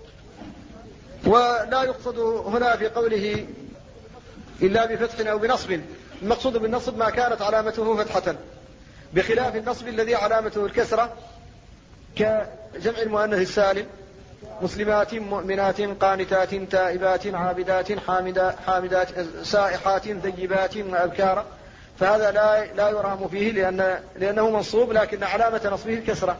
S1: ولا يقصد هنا في قوله إلا بفتح أو بنصب، المقصود بالنصب ما كانت علامته فتحة بخلاف النصب الذي علامته الكسرة كجمع المؤنث السالم مسلمات مؤمنات قانتات تائبات عابدات حامدات سائحات ثيبات وأبكارا. فهذا لا لا يرام فيه لأن لأنه منصوب لكن علامة نصبه الكسرة.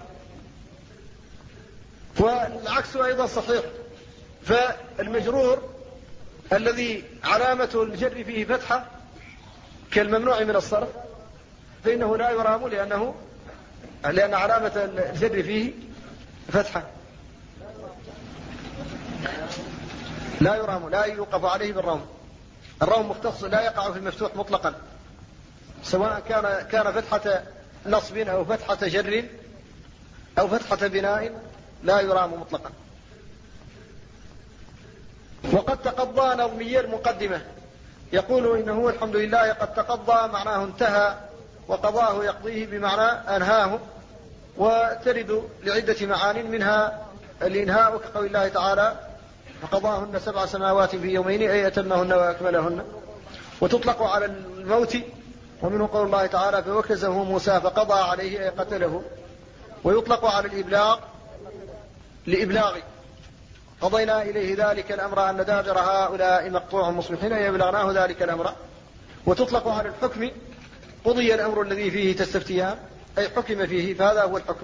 S1: والعكس أيضا صحيح. فالمجرور الذي علامة الجر فيه فتحة كالممنوع من الصرف فإنه لا يرام لأنه لأن علامة الجر فيه فتحة لا يرام لا يوقف عليه بالروم. الروم مختص لا يقع في المفتوح مطلقا سواء كان كان فتحة نصب أو فتحة جر أو فتحة بناء لا يرام مطلقا. وقد تقضى نظمي المقدمة يقول إنه الحمد لله قد تقضى معناه انتهى وقضاه يقضيه بمعنى أنهاه. وترد لعدة معان منها الإنهاء كقول الله تعالى فقضاهن سبع سماوات في يومين أي أتمهن وأكملهن. وتطلق على الموت ومنه قول الله تعالى فوكزه موسى فقضى عليه أي قتله. ويطلق على الإبلاغ لإبلاغ قضينا إليه ذلك الأمر أن دابر هؤلاء مقطوع مصبحين يبلغناه ذلك الأمر. وتطلق على الحكم قضي الأمر الذي فيه تستفتيان أي حكم فيه فهذا هو الحكم.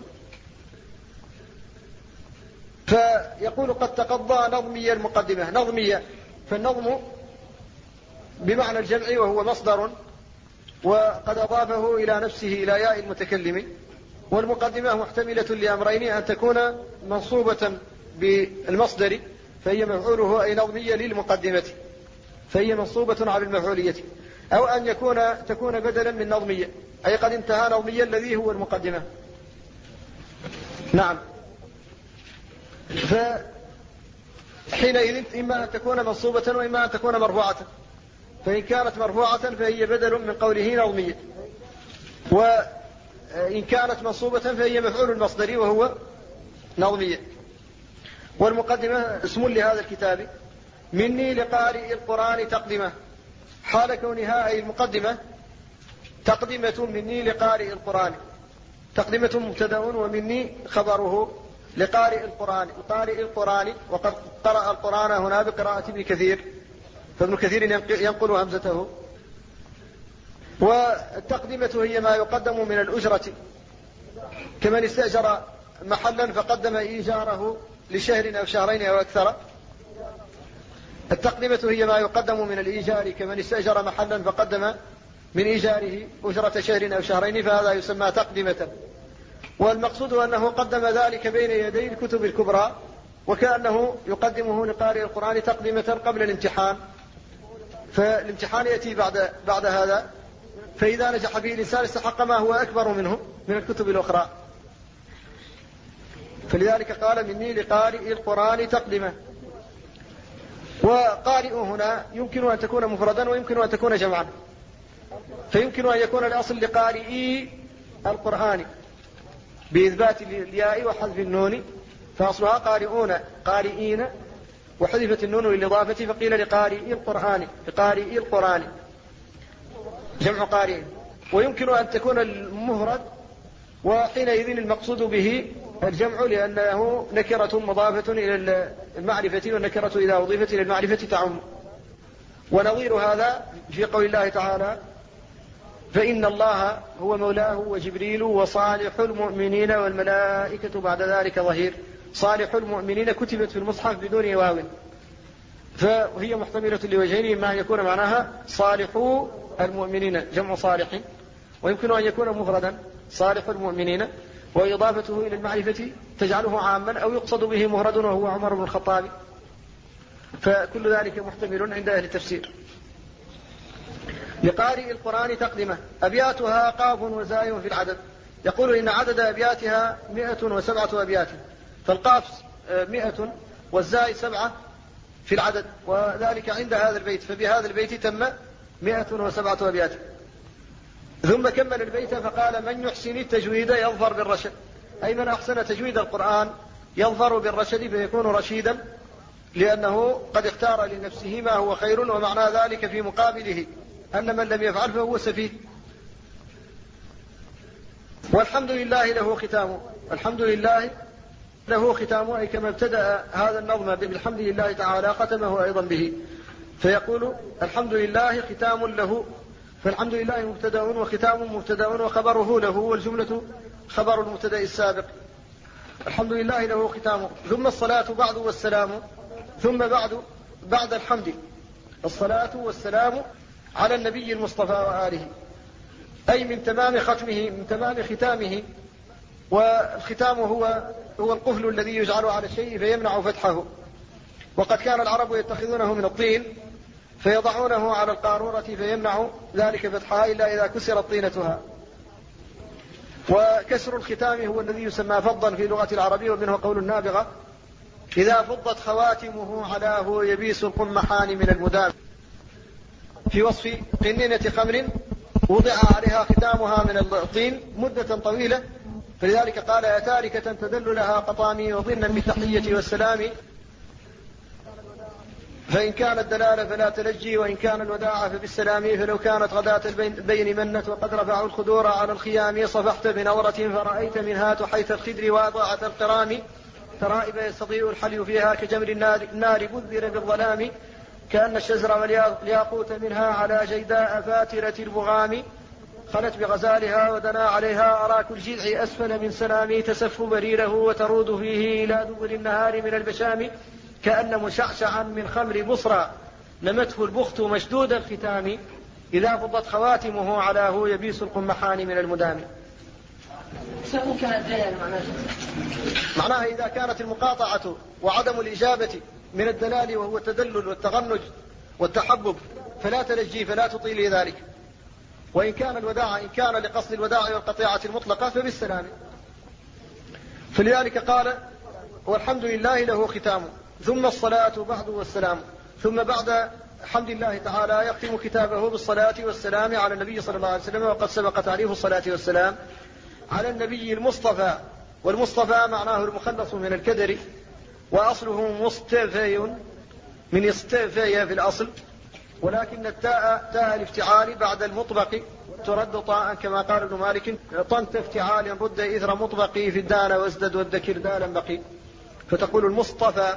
S1: فيقول قد تقضى نظمي المقدمة نظمية. فالنظم بمعنى الجمع وهو مصدر وقد أضافه إلى نفسه إلى ياء المتكلم. والمقدمة محتملة لأمرين أن تكون منصوبة بالمصدر فهي مفعوله أي نظمية للمقدمة فهي منصوبة على المفعولية، أو أن يكون تكون بدلا من نظمية أي قد انتهى نظميا الذي هو المقدمة. نعم. فحينئذ إما أن تكون منصوبة وإما أن تكون مرفوعة، فإن كانت مرفوعة فهي بدل من قوله نظمية، وإن كانت منصوبة فهي مفعول المصدر وهو نظمية. والمقدمة اسم لهذا الكتاب مني لقارئ القرآن تقدمة، حال كونها أي المقدمة تقدمة مني لقارئ القرآن، تقدمة مبتدأ ومني خبره لقارئ القرآن، لقارئ القرآن، وقد قرأ القرآن هنا بقراءة ابن كثير، فابن كثير ينقل همزته. والتقدمة هي ما يقدم من الأجرة، كمن استأجر محلا فقدم إيجاره لشهر أو شهرين أو أكثر. التقدمة هي ما يقدم من الإيجار، كمن استأجر محلا فقدم من إيجاره أجرة شهر أو شهرين، فهذا يسمى تقدمة. والمقصود أنه قدم ذلك بين يدي الكتب الكبرى، وكأنه يقدمه لقارئ القرآن تقدمة قبل الامتحان، فالامتحان يأتي بعد, بعد هذا، فإذا نجح به الإنسان استحق ما هو أكبر منه من الكتب الأخرى. فلذلك قال مني لقارئ القرآن تقدمة. وقارئ هنا يمكن أن تكون مفردا ويمكن أن تكون جمعا، فيمكن أن يكون الأصل لقارئي القرآن بإثبات الياء وحذف النون، فأصلها قارئون قارئين وحذفت النون للإضافة فقيل لقارئي القرآن، لقارئي القرآن جمع قارئ. ويمكن أن تكون المفرد وحينئذ المقصود به الجمع، لأنه نكرة مضافة إلى المعرفة، والنكرة إذا أضيفت إلى المعرفة تعم. ونظير هذا في قول الله تعالى فإن الله هو مولاه وجبريل وصالح المؤمنين والملائكة بعد ذلك ظهير. صالح المؤمنين كتبت في المصحف بدون واو، فهي محتملة لوجهين، إما أن يكون معناها صالح المؤمنين جمع صالح، ويمكن أن يكون مفردا صالح المؤمنين وإضافته إلى المعرفة تجعله عاما، أو يقصد به مفرد وهو عمر بن الخطاب، فكل ذلك محتمل عند أهل التفسير. لقارئ القرآن تقدمة أبياتها قاف وزاي في العدد. يقول إن عدد أبياتها مئة وسبعة أبيات، فالقاف مئة والزاي سبعة في العدد، وذلك عند هذا البيت، فبهذا البيت تم مئة وسبعة أبيات. ثم كمل البيت فقال من يحسن التجويد يظفر بالرشد، أي من أحسن تجويد القرآن يظفر بالرشد فيكون رشيدا، لأنه قد اختار لنفسه ما هو خير، ومعنى ذلك في مقابله أن من لم يفعل فهو سفيه. والحمد لله له ختام، الحمد لله له ختام، أي كما ابتدأ هذا النظم بالحمد لله تعالى ختمه أيضا به، فيقول الحمد لله ختام له، فالحمد لله مبتدأ وختام مبتدأ وخبره له، والجملة خبر المبتدأ السابق. الحمد لله له ختام، ثم الصلاة بعد والسلام، ثم بعد بعد الحمد الصلاة والسلام على النبي المصطفى وآله، أي من تمام ختمه، من تمام ختامه. والختام هو هو القفل الذي يجعل على الشيء فيمنع فتحه، وقد كان العرب يتخذونه من الطين فيضعونه على القارورة فيمنع ذلك فتحها إلا إذا كسرت طينتها. وكسر الختام هو الذي يسمى فضا في لغة العربية، ومنه قول النابغة إذا فضت خواتمه علاه يبيس القمحان من المدام، في وصف قنينة خمر وضع عليها ختامها من الطين مدة طويلة، فلذلك قال يا تاركة تدل لها قطامي وظنا بالتحية والسلام، فإن كانت دلالة فلا تلجي، وإن كان الوداع فبالسلام، فلو كانت غداة البين منت وقد رفعوا الخدور على الخيام، صفحت بنظرة فرأيت منها تحيث الخدر وأضاعة القرام، ترائب يستضيء الحلي فيها كجمر النار بذر بالظلام، كأن الشزر والياقوت منها على جيداء فاترة البغام، خلت بغزالها ودنا عليها أراك الجذع أسفل من سلام، تسف بريره وترود فيه إلى دبر النهار من البشام، كأن مشعشعا من خمر بصرى لمته البخت مشدود الختام، إذا فضت خواتمه علاه يبيس القمحان من المدام. معناها إذا كانت المقاطعة وعدم الإجابة من الدلال وهو التدلل والتغنج والتحبب، فلا تلجي فلا تطيلي ذلك. وإن كان الوداع إن كان لقصد الوداع والقطيعة المطلقة فبالسلام. فلذلك قال: والحمد لله له ختام، ثم الصلاة بعد والسلام. ثم بعد حمد الله تعالى يختم كتابه بالصلاة والسلام على النبي صلى الله عليه وسلم، وقد سبق تعريف الصلاة والسلام على النبي المصطفى. والمصطفى معناه المخلص من الكدر، وأصله مصطفي من استفي في الأصل، ولكن التاء تاء الافتعال بعد المطبق ترد طاء، كما قال ابن مالك: طنت افتعال رد إثر مطبقي في الدال وازدد والذكر دالا بقي، فتقول المصطفى.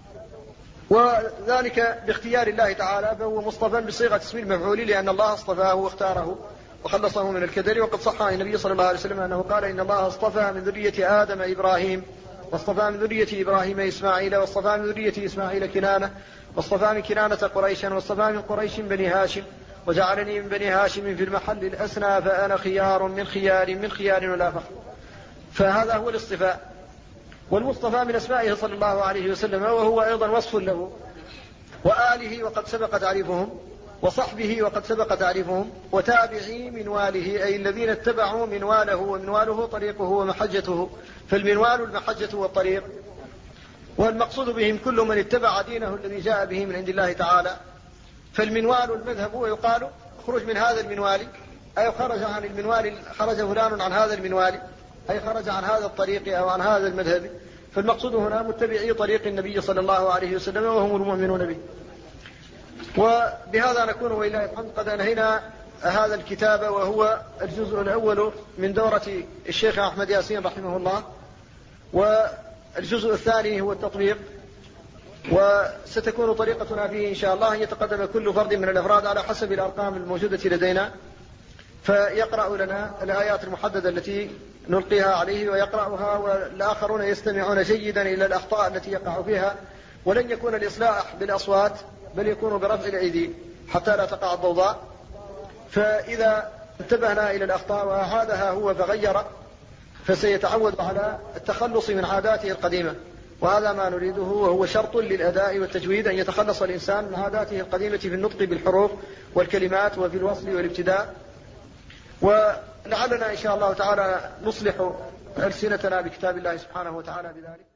S1: وذلك باختيار الله تعالى، فهو مصطفى بصيغة اسم المفعول، لأن الله اصطفاه واختاره وخلصه من الكدر. وقد صح عن النبي صلى الله عليه وسلم أنه قال: إن الله اصطفى من ذرية آدم إبراهيم، واصطفى من ذرية إبراهيم إسماعيل، واصطفى من ذرية إسماعيل كنانة، واصطفى من كنانة قريشا، واصطفى من قريش بني هاشم، وجعلني من بني هاشم في المحل الأسنى، فأنا خيار من خيار من خيار ولا فخر. فهذا هو الاصطفاء. والمصطفى من أسمائه صلى الله عليه وسلم، وهو أيضا وصف له. وآله وقد سبق تعريفهم، وصحبه وقد سبق تعريفهم، وتابعي منواله، أي الذين اتبعوا منواله، ومنواله طريقه ومحجته، فالمنوال المحجة والطريق. والمقصود بهم كل من اتبع دينه الذي جاء به من عند الله تعالى. فالمنوال المذهب، ويقال: خرج من هذا المنوال، أي خرج عن المنوال، خرج فلان عن هذا المنوال، أي خرج عن هذا الطريق أو عن هذا المذهب. فالمقصود هنا متبعي طريق النبي صلى الله عليه وسلم، وهم المؤمنون به. وبهذا نكون وإلى الحمد قد أنهينا هذا الكتاب، وهو الجزء الأول من دورة الشيخ أحمد ياسين رحمه الله. والجزء الثاني هو التطبيق، وستكون طريقتنا فيه إن شاء الله أن يتقدم كل فرد من الأفراد على حسب الأرقام الموجودة لدينا، فيقرأ لنا الآيات المحددة التي نلقيها عليه ويقرأها، والآخرون يستمعون جيدا إلى الأخطاء التي يقع فيها. ولن يكون الإصلاح بالأصوات، بل يكون برفع الأيدي حتى لا تقع الضوضاء. فإذا انتبهنا إلى الأخطاء وأعادها هو فغير، فسيتعود على التخلص من عاداته القديمة، وهذا ما نريده، وهو شرط للأداء والتجويد أن يتخلص الإنسان من عاداته القديمة في النطق بالحروف والكلمات وفي الوصل والابتداء. ولعلنا إن شاء الله تعالى نصلح ألسنتنا بكتاب الله سبحانه وتعالى بذلك.